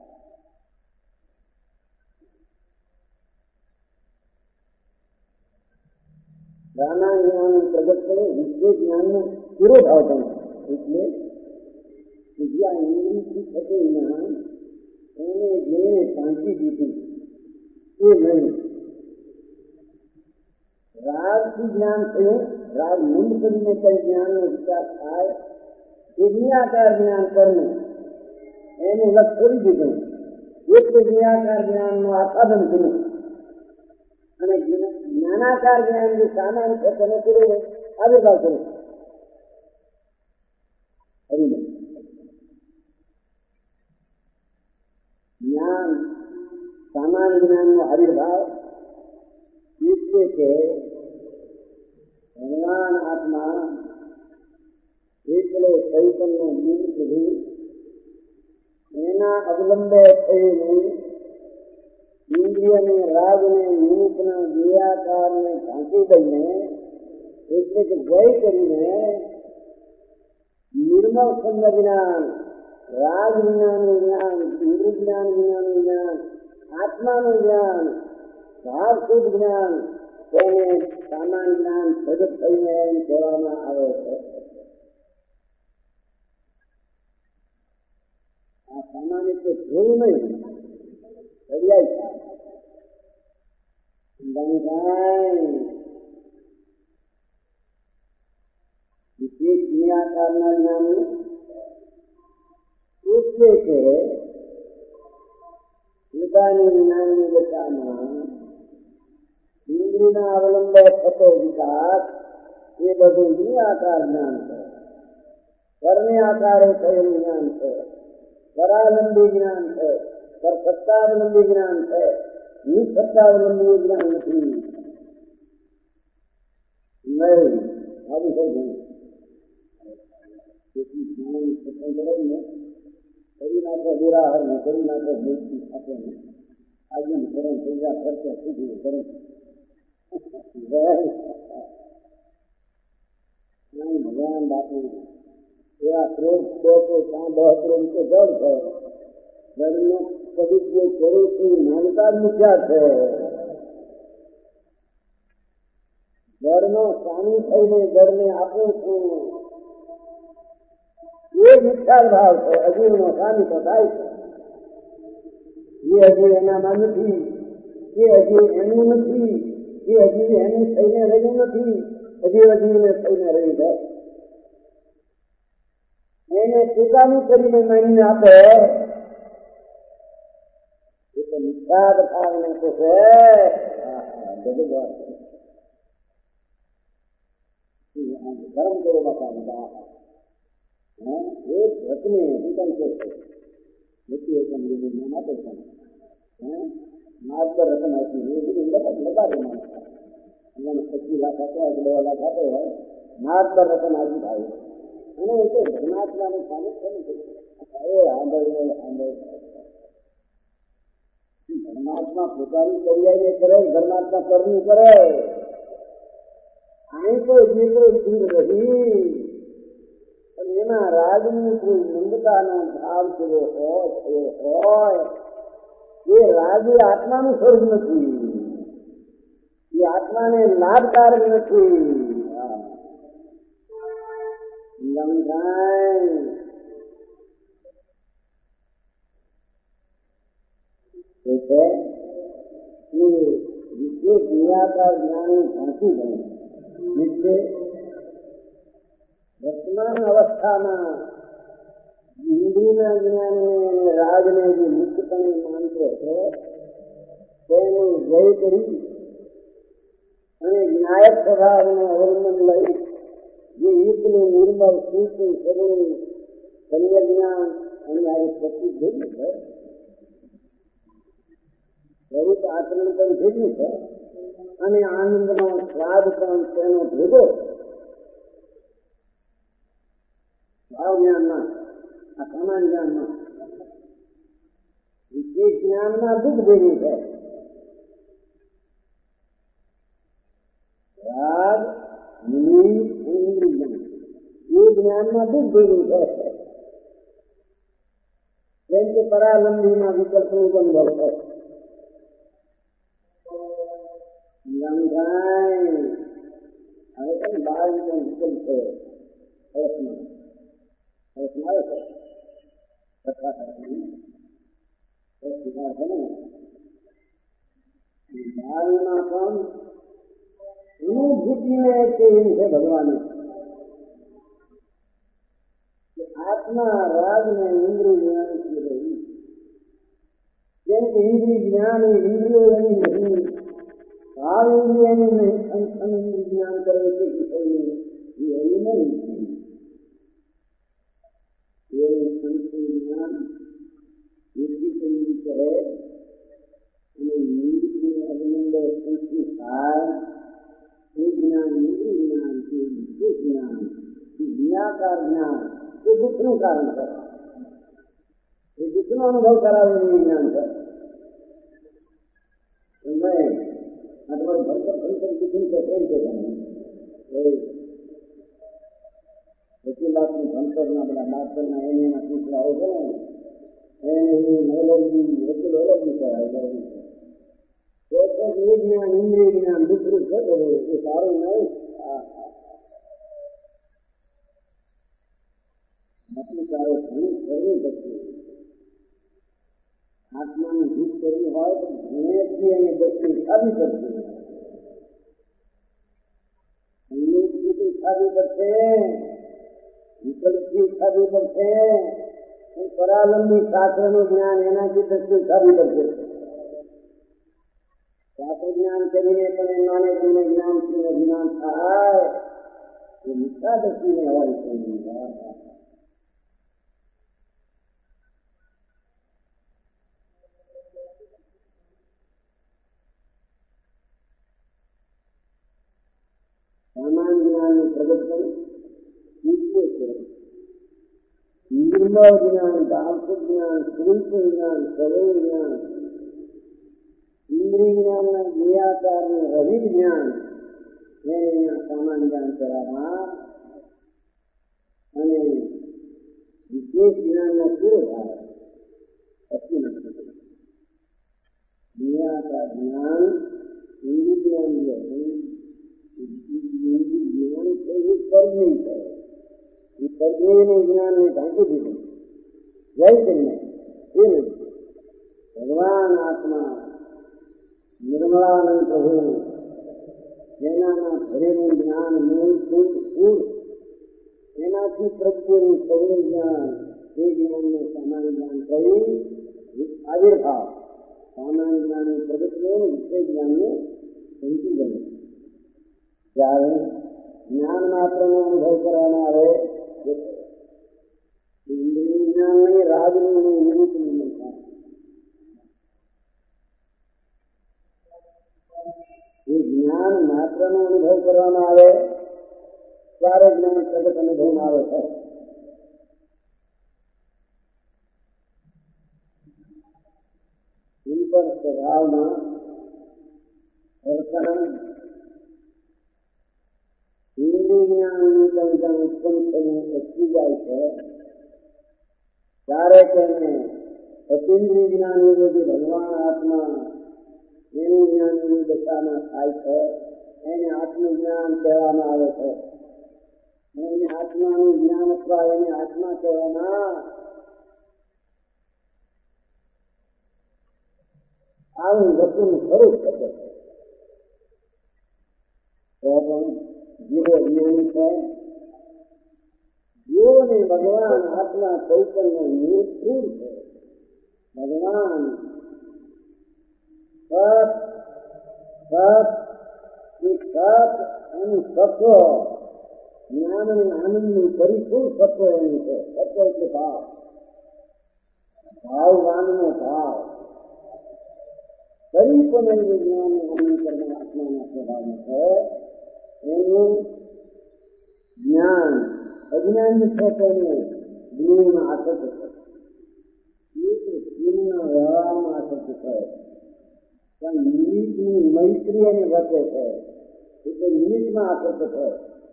રાના જ્ઞાન પ્રગટ કરે વિશ્વ જ્ઞાનનો પૂરો ભાવ બને. એટલે જ્યાં ઇન્દ્રિયથી થતું જ્ઞાન એને જેને શાંતિ દીધી એ નહીં. રાગથી જ્ઞાન થયું, રાગ મંદ કરીને કઈ જ્ઞાનનો વિકાસ થાય એ નિરાકાર જ્ઞાન કરવું એનું લક્ષ છોડી દીધું. એટલે નિરાકાર જ્ઞાનનું આસ્વાદન કર્યું અને જ્ઞાનાકાર જ્ઞાન જે સામાન્ય છે તેને કર્યું આવિર્ભાવ કર્યો. જ્ઞાન સામાન્ય જ્ઞાનનો આવિર્ભાવ એટલે કે ભગવાન આત્મા એટલે ચૈતન્ય બિંદ સુધી એના અવલંબે થઈને ઇન્દ્રિયને રાગને નિમિત્તના નિરાકારને ઢાંકી દઈને એટલે કે જય કરીને નિર્મળ ખંડ જ્ઞાન, રાગ વિનાનું જ્ઞાન, ઇન્દ્રિય જ્ઞાન વિનાનું જ્ઞાન, આત્માનું જ્ઞાન, ભાવ શુદ્ધ જ્ઞાન તેને સામાન્ય જ્ઞાન પ્રગટ થઈને એમ કહેવામાં આવે છે. આ સામાન્ય તો જોયું નહીં પર્યાય થાય વિશેષ નિરાકારના જ્ઞાનનું એટલે કે પોતાની જ્ઞાનની દશામાં ઇન્દ્રિયના અવલંબે થતો વિકાસ એ બધું નિરાકાર જ્ઞાન છે. કર્મે આકારે થયેલું જ્ઞાન છે, પરાવલંબી જ્ઞાન છે, સત્તાવલંબી જ્ઞાન છે, નિસત્તાવલંબી જ્ઞાન નથી. નહીં આવી થઈ ગયું. તેથી જ્ઞાન સત્સંગ કરે ને કરી નાખો દુરાહર ને કરી નાખો મૂર્તિ આપે ને આજન કરો પૈસા ખર્ચા સુધી કરે ભગવાન બાપુ એવા ક્રોધ દોષો ત્યાં બહત્તરો રૂપિયો જળ છે. જળનો પવિત્ર સ્વરૂપની માનતા મિથ્યા છે. જળનો સ્વામી થઈને જળને આપું છું એ વિશાળ ભાવ છે. અજીવનો સ્વામી તો થાય છે. એ હજી એનામાં નથી, એ હજી એનું નથી, એ હજી એનું થઈને રહ્યું નથી, હજી અજીવને થઈને રહ્યું છે. એને ચુકાનું કરીને માનીને આપે એ તો નિષ્ઠા ભાવને તો છે. ધર્મ કરો બાપા બધા એક રત્ને વિકલ્પ છે નથી એકમ લીધું માટે છે માત્ર રતન આપી એ બધું બધા લગાડે માણસ અને પચીસ લાખ આપો હોય દસ લાખ આપો હોય માત્ર રતન આપી થાય અને એ તો ધર્માત્માનું કામ થયું છે એ આંબળીને આંબળ ધર્માત્મા પોતાની કરિયાને કરે ધર્માત્મા કરવું કરે અહીં તો જે કોઈ ભૂલ રહી પણ એના રાજની કોઈ મંદતાનો ભાવ થયો હોય થયો હોય એ રાજ એ આત્માનું સ્વરૂપ નથી એ આત્માને લાભકારક નથી સમજાય એટલે એ વિશેષ નિરાકાર જ્ઞાની ઝાંકી ગયું जिससे वर्तमान अवस्था में इंद्रिय ज्ञान ने राज ने जो मुक्तपणे मानते है તેનું જય કરી અને જ્ઞાયક સ્વભાવનું અવલંબન લઈ જે એકલું નિર્મળ શુદ્ધ સગુણ સમ્યક જ્ઞાન અને આવી પ્રતિ થયું છે સ્વરૂપ આચરણ પણ થયું છે અને આનંદનો સ્વાદ પણ તેનો ભેગો ભાવ જ્ઞાનમાં આ સમાન જ્ઞાનમાં વિશેષ જ્ઞાનમાં દુઃખ ભેગું છે રાગ નિમિત્ત અને ઇન્દ્રિય જ્ઞાન એ જ્ઞાનમાં દુઃખ ભેગું છે જેમ કે પરાલંબીમાં વિકલ્પનું બંધ છે સમજાય હવે પણ બાર વિકલ્પ છે અવસમાં અવસમાં આવે છે કથા કરવાની સુધાર છે ને બારમાં પણ અનુભૂતિને કેવી છે ભગવાને આત્મા રાગ ને ઇન્દ્રિય જ્ઞાન થી રહી જેમ કે ઇન્દ્રિય જ્ઞાન ઇન્દ્રિયોની નહીં ભાવ ઇન્દ્રિયનું નહીં ઇન્દ્રિય જ્ઞાન કરે છે કે કઈ એ એનું નહીં જ્ઞાન એટલી કઈ કરે અને નિવૃત્તિ અભિનંદન સંસ્કૃતિ થાય એ જ્ઞાન ઇન્દ્રિય જ્ઞાન છે વિશેષ જ્ઞાન એ નિરાકાર જ્ઞાન એ દુઃખનું કારણ છે એ દુઃખનો અનુભવ કરાવે એવું જ્ઞાન છે અથવા ભરતર ભણતર કીધું તો કેમ છે એટલી વાતનું ભણતરના બધા માસ્ટરના એને એના પૂછડાઓ છે ને એની નોલેજની એટલું અલગની કરાય તો એ જ્ઞાન ઇન્દ્રિય જ્ઞાન દુઃખરૂપ છે એ સારું નહીં નથી સારું ભૂલ કરવી પડશે આત્માનું ભૂત કરવું હોય તો ભણેથી એની દ્રષ્ટિ ખાવી પડશે નિવૃત્તિ ખાવી પડશે વિકલ્પથી ખાવી પડશે પરાલંબી શાસ્ત્રનું જ્ઞાન એનાથી દ્રષ્ટિ ખાવી પડશે શાસ્ત્ર જ્ઞાન કરીને પણ એ માને તેને જ્ઞાનથી જ્ઞાન થાય એ મિથ્યા દ્રષ્ટિને હવાઈ થઈ સામાન્ય જ્ઞાનનું પ્રગટન સૂચવે છે નિર્મળ જ્ઞાન ભાવસુખ જ્ઞાન સ્વરૂપ જ્ઞાન સર્વ જ્ઞાન ઇન્દ્રિય જ્ઞાનના નિરાકારનું રહિત જ્ઞાન એને અહીંયા સામાન્ય જ્ઞાન કહેવામાં અને વિશેષ જ્ઞાનનો પૂરો ભાવ અતિ નથી નિરાકાર જ્ઞાન ઇન્દ્રિય જ્ઞાન જ્ઞાન છે એ પરજ્ઞ છે એ પરજ્ઞનું જ્ઞાનને ઢાંકી દીધું જય કરીને એ નથી ભગવાન આત્મા નિર્મળાનંદ પ્રભુ જેનામાં ભરેલું જ્ઞાન મૂળ શુદ્ધ શુદ્ધ એનાથી પ્રત્યેનું સૌર જ્ઞાન એ જ્ઞાનને સામાન્ય જ્ઞાન કહી આવિર્ભાવ સામાન્ય જ્ઞાનનું પ્રગટ્યું વિષય જ્ઞાનને સમજી ગયું ત્યારે જ્ઞાન માત્રનો અનુભવ કરવામાં આવે ઇન્દ્રિય જ્ઞાન નહીં, રાગનું નહીં, નિમિત્તનું નહીં. એ જ્ઞાન માત્રનો અનુભવ કરવામાં આવે ત્યારે જ્ઞાન સતત અનુભવમાં આવે છે. ઉપર સ્વભાવમાં વર્તન ઇન્દ્રિય જ્ઞાનની પણ ઉત્પન્ન થઈને અટકી જાય છે ત્યારે તેને અતિન્દ્રિય જ્ઞાનની જે ભગવાન આત્મા એનું જ્ઞાનની દશામાં થાય છે એને આત્મજ્ઞાન કહેવામાં આવે છે. એને આત્માનું જ્ઞાન અથવા એને આત્મા કહેવામાં આવું વસ્તુનું સ્વરૂપ થશે. તો પણ જીવો જ્ઞાની છે, જીવોને ભગવાન આત્મા ચૈતન્ય નિર્ભૂર છે. ભગવાન સત સત સત એનું સત્વ જ્ઞાન અને આનંદનું પરિપૂર્ણ સત્વ એનું છે. સત્વ એટલે ભાવ, ભાવવાનનો ભાવ પરિપૂર્ણ એવું જ્ઞાન આનંદ કરવા આત્માના સ્વભાવમાં છે. એનું જ્ઞાન અજ્ઞાનની છે તેને જ્ઞાનમાં આસક્ત છે, જ્ઞાનના વ્યવહારમાં આસક્ત છે. પણ નિમિત્તની મૈત્રી એને વર્તે છે એટલે નિમિત્તમાં આસક્ત છે.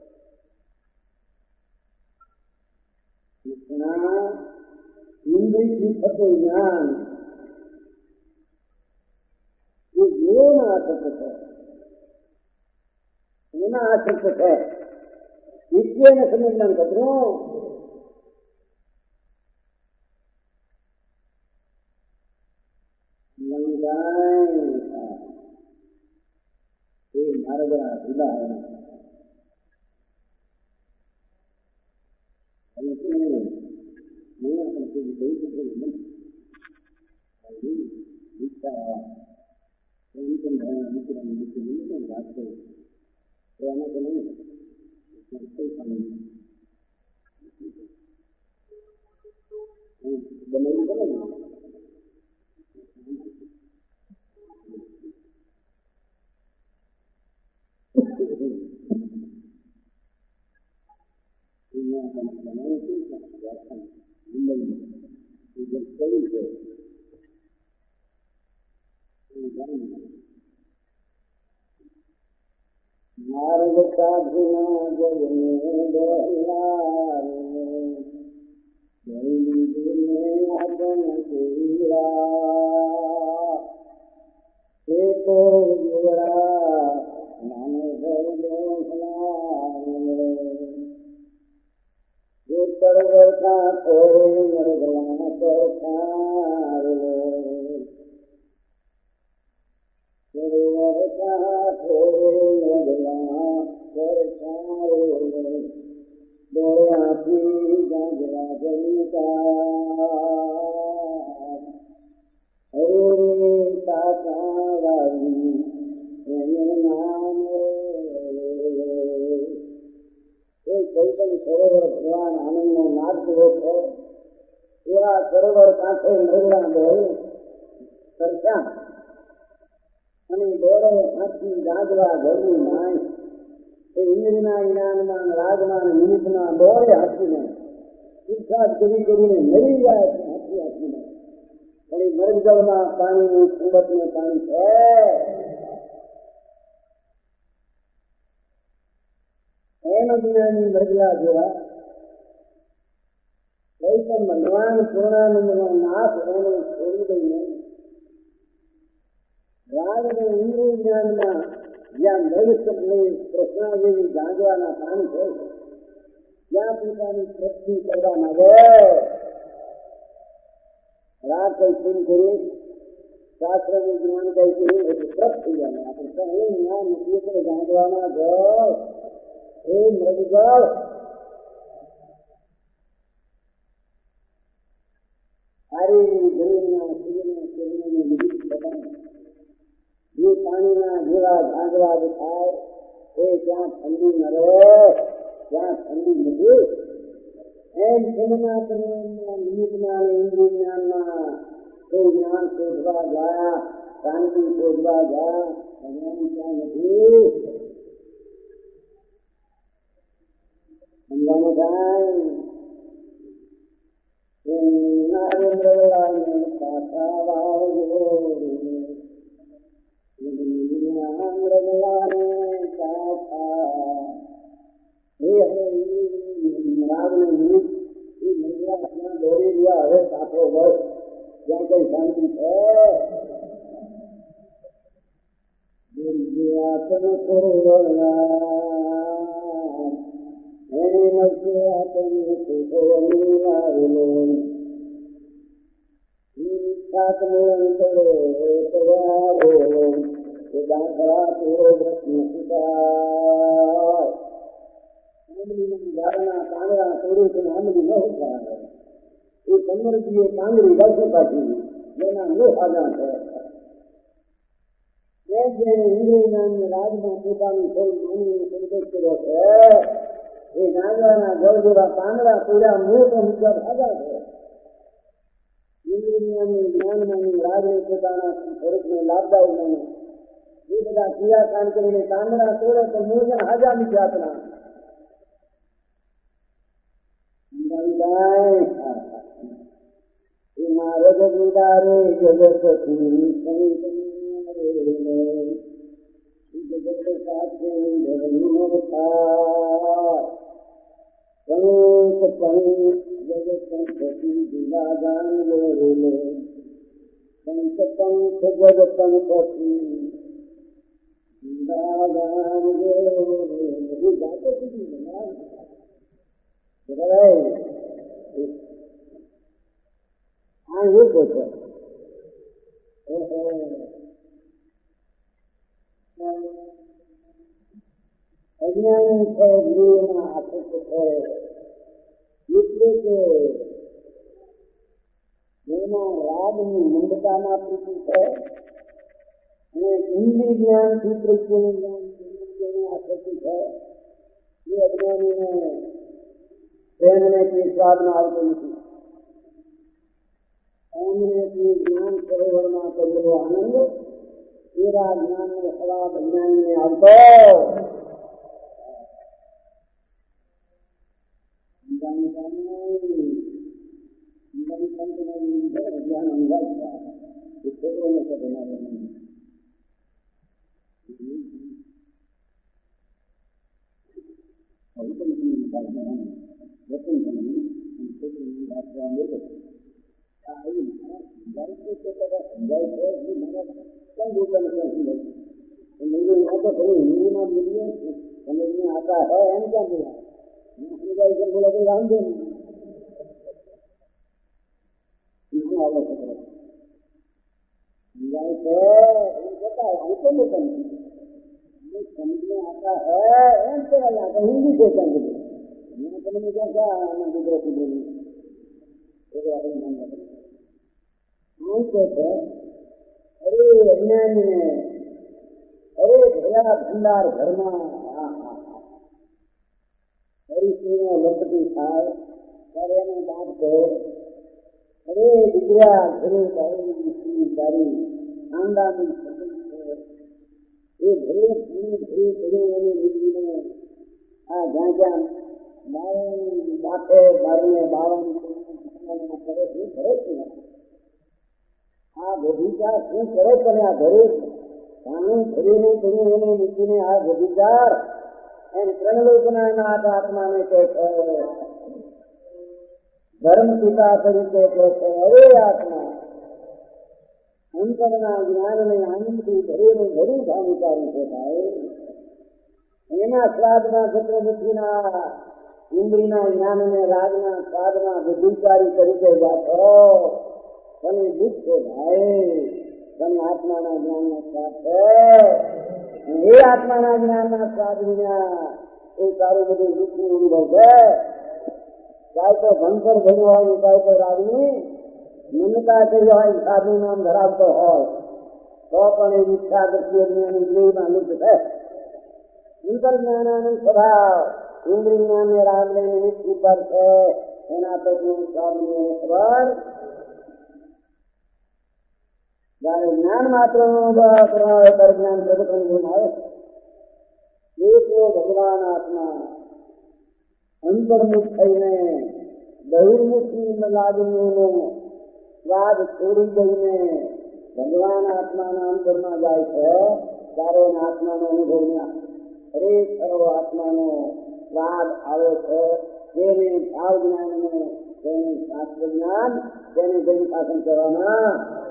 ઇન્દ્રિયથી થતું જ્ઞાન એ જીવોના આસક્ત છે, એના આસક્ત છે. નિત્યને સમજણ કદરું એ માર્ગના ઉદાહરણ બનાવી બને માર્ગ સાધના જગને પરવર્તા કોઈ મરગલા પરવર્તા કોઈ મરગલા દોયાથી ગાંજરા જનતા હરે તાતાવાળી એને નામ એ કોઈ પણ સરોવર ભગવાન આનંદનો નાદ જેવો છે એવા સરોવર કાંઠે મરગલા દોય સરસા અને દોડે હાથી ગાજવા ઘરનું નાય એ ઇન્દ્રના જ્ઞાનમાં રાજમાં નિમિત્તમાં દોડે હાથીને પુરસાદ કરી કરીને મરી જાય છે હાથી હાથીને. પણ એ મરગજળમાં પાણીનું સુરતનું પાણી છે. એનો જ્ઞાની મરગલા જેવા કોઈ પણ ભગવાન પૂર્ણાનંદનો નાથ એને છોડી દઈને રાગ અને ઇન્દ્રિય જ્ઞાનમાં જ્યાં મૃગની કૃષ્ણા જેવી ગાંજવાના પાણી છે ત્યાં પોતાની તૃપ્તિ કરવા માંગે રાગ કઈ પૂરી કરી શાસ્ત્રનું જ્ઞાન કઈ કર્યું એટલે તૃપ્ત થઈ જાય. આપણે એ જ્ઞાન એટલે ગાંજવાના ઘર એ મૃગજળ સારી જમીનના સૂર્યના કિરણોની વિવિધ બતાવે જે પાણીના જેવા ગાંજવા દેખાય એ ત્યાં ઠંડી ન રહે ત્યાં ઠંડી નથી એમ જન્માત્મા નિમિત્તના ઇન્દ્રિય જ્ઞાનમાં કોઈ જ્ઞાન શોધવા ગયા શાંતિ શોધવા ગયા ભગવાન ત્યાં નથી સમજાનું કાંઈ નારેન્દ્રલાલને કાકા વાળો નારેન્દ્રલાલને કાકા રાગને નિમિત્ત એ નિર્યાસના દોરી ગયા હવે કાપો બસ ત્યાં કઈ શાંતિ છે નિર્યાસન કોરલા એની મધ્ય આપણને સુખોની આવેલો સાતમો તવારો એ દાખલા પૂરો પ્રશ્ન સુતા ગાળના કાંગડા તોડી છે આંબલી ન હોતા એ કમરજીએ કાંગડી ગાઢી કાઢી જેના નો આજા છે જેને ઇન્દ્રિયના રાજમાં પોતાની સૌ માનવીને સંતોષ કર્યો છે એ નાગરાના ગળ જેવા પાંદડા તોડ્યા મૂળ તો મુજબ આજા છે ઇન્દ્રિયની જ્ઞાનમાંની રાજને પોતાના સ્વરૂપને લાભદાયી બને એ બધા ક્રિયાકાંડ કરીને પાંદડા તોડે તો મૂળ હાજા નીકળે આપણા એમાં રજગુદારે જગતથી જગત સાથે પંક પંક જગત પંખથી જુદાદાન ગોરેલો પંક પંખ જગત પંખથી જુદાદાન ગોરેલો બધી જાતો સુધી આ એક છે અજ્ઞાની છે ગુરુના આશિક છે એટલે કે જેમાં રાગની મંદતામાં પ્રીતિ છે અને ઇન્દ્રિય જ્ઞાનથી પ્રત્યેનું જ્ઞાન આશક્તિ છે એ અજ્ઞાનીને પ્રેમને કે સ્વાદમાં આવતું નથી એમને જ્ઞાન સરોવરમાં કરેલો આનંદ એવા જ્ઞાનનો સ્વાદ અજ્ઞાનીને આવતો જ્ઞાન અંગાજતા એ છોકરોને કદના आता है एम क्या बोला बोला तो राम दे समझने आता है एम से आता हिंदी से समझ मैं समझ क्या क्या गुजराती बोली अरे अज्ञानी ने अरे भया भंडार घर में परिस्थितिओ लपटी થાય ત્યારે એને વાત કહે અરે દીકરા ઘરે તારી તારી ખાનદાની એ ઘરે ઘરે ઘરે એને દીકરીને આ જ્યાં જ્યાં બાવન બાપે બારને બાવન કરે શું કરે છે આ બગીચા શું કરે છે આ ઘરે કાણું ઘરેનું ઘણું એને મૂકીને આ બગીચાર એમ ત્રણલોકના આત્માને કહે છે ધર્મ પિતા તરીકે કહે છે અરે આત્મા અંતરના જ્ઞાનને આનંદથી ઘરેનું ઘરું ભાવિકારું છે ભાઈ એના સ્વાદના ચક્રવર્તીના ઇન્દ્રિયના જ્ઞાનને રાગના સ્વાદના બુદ્ધિકારી તરીકે જાતો તમે દુઃખ છે ભાઈ તમે આત્માના જ્ઞાનનો સ્વાદ છે એ આત્માના જ્ઞાનના સ્વાદ વિના એ તારું બધું દુઃખનું અનુભવ છે ચાહે તો ભણતર ભર્યું હોય ચાહે તો રાગની મમતા કર્યો હોય સાધુ નામ ધરાવતો હોય તો પણ એ ઈચ્છા દ્રષ્ટિ જ્ઞાન ઇન્દ્રિયમાં લુપ્ત છે અંતર જ્ઞાનાનંદ સ્વભાવ ઇન્દ્રિય જ્ઞાન ને રાગ ને નિમિત્ત ઉપર છે એના પછી સ્વામી ખબર જયારે જ્ઞાન માત્ર જ્ઞાન પ્રગટ અનુભવ આવે એટલો ભગવાન આત્મા અંતર્મુખ થઈને બહિર્મુખી લાગણીઓનો સ્વાદ છોડી દઈને ભગવાન આત્માના અંતરમાં જાય છે ત્યારે આત્માનો અનુભવ હરેક અરવ આત્માનો સ્વાદ આવે છે તેને ભાવ જ્ઞાનનું તેને શાસ્ત્ર જ્ઞાન તેને જૈન શાસન કરવામાં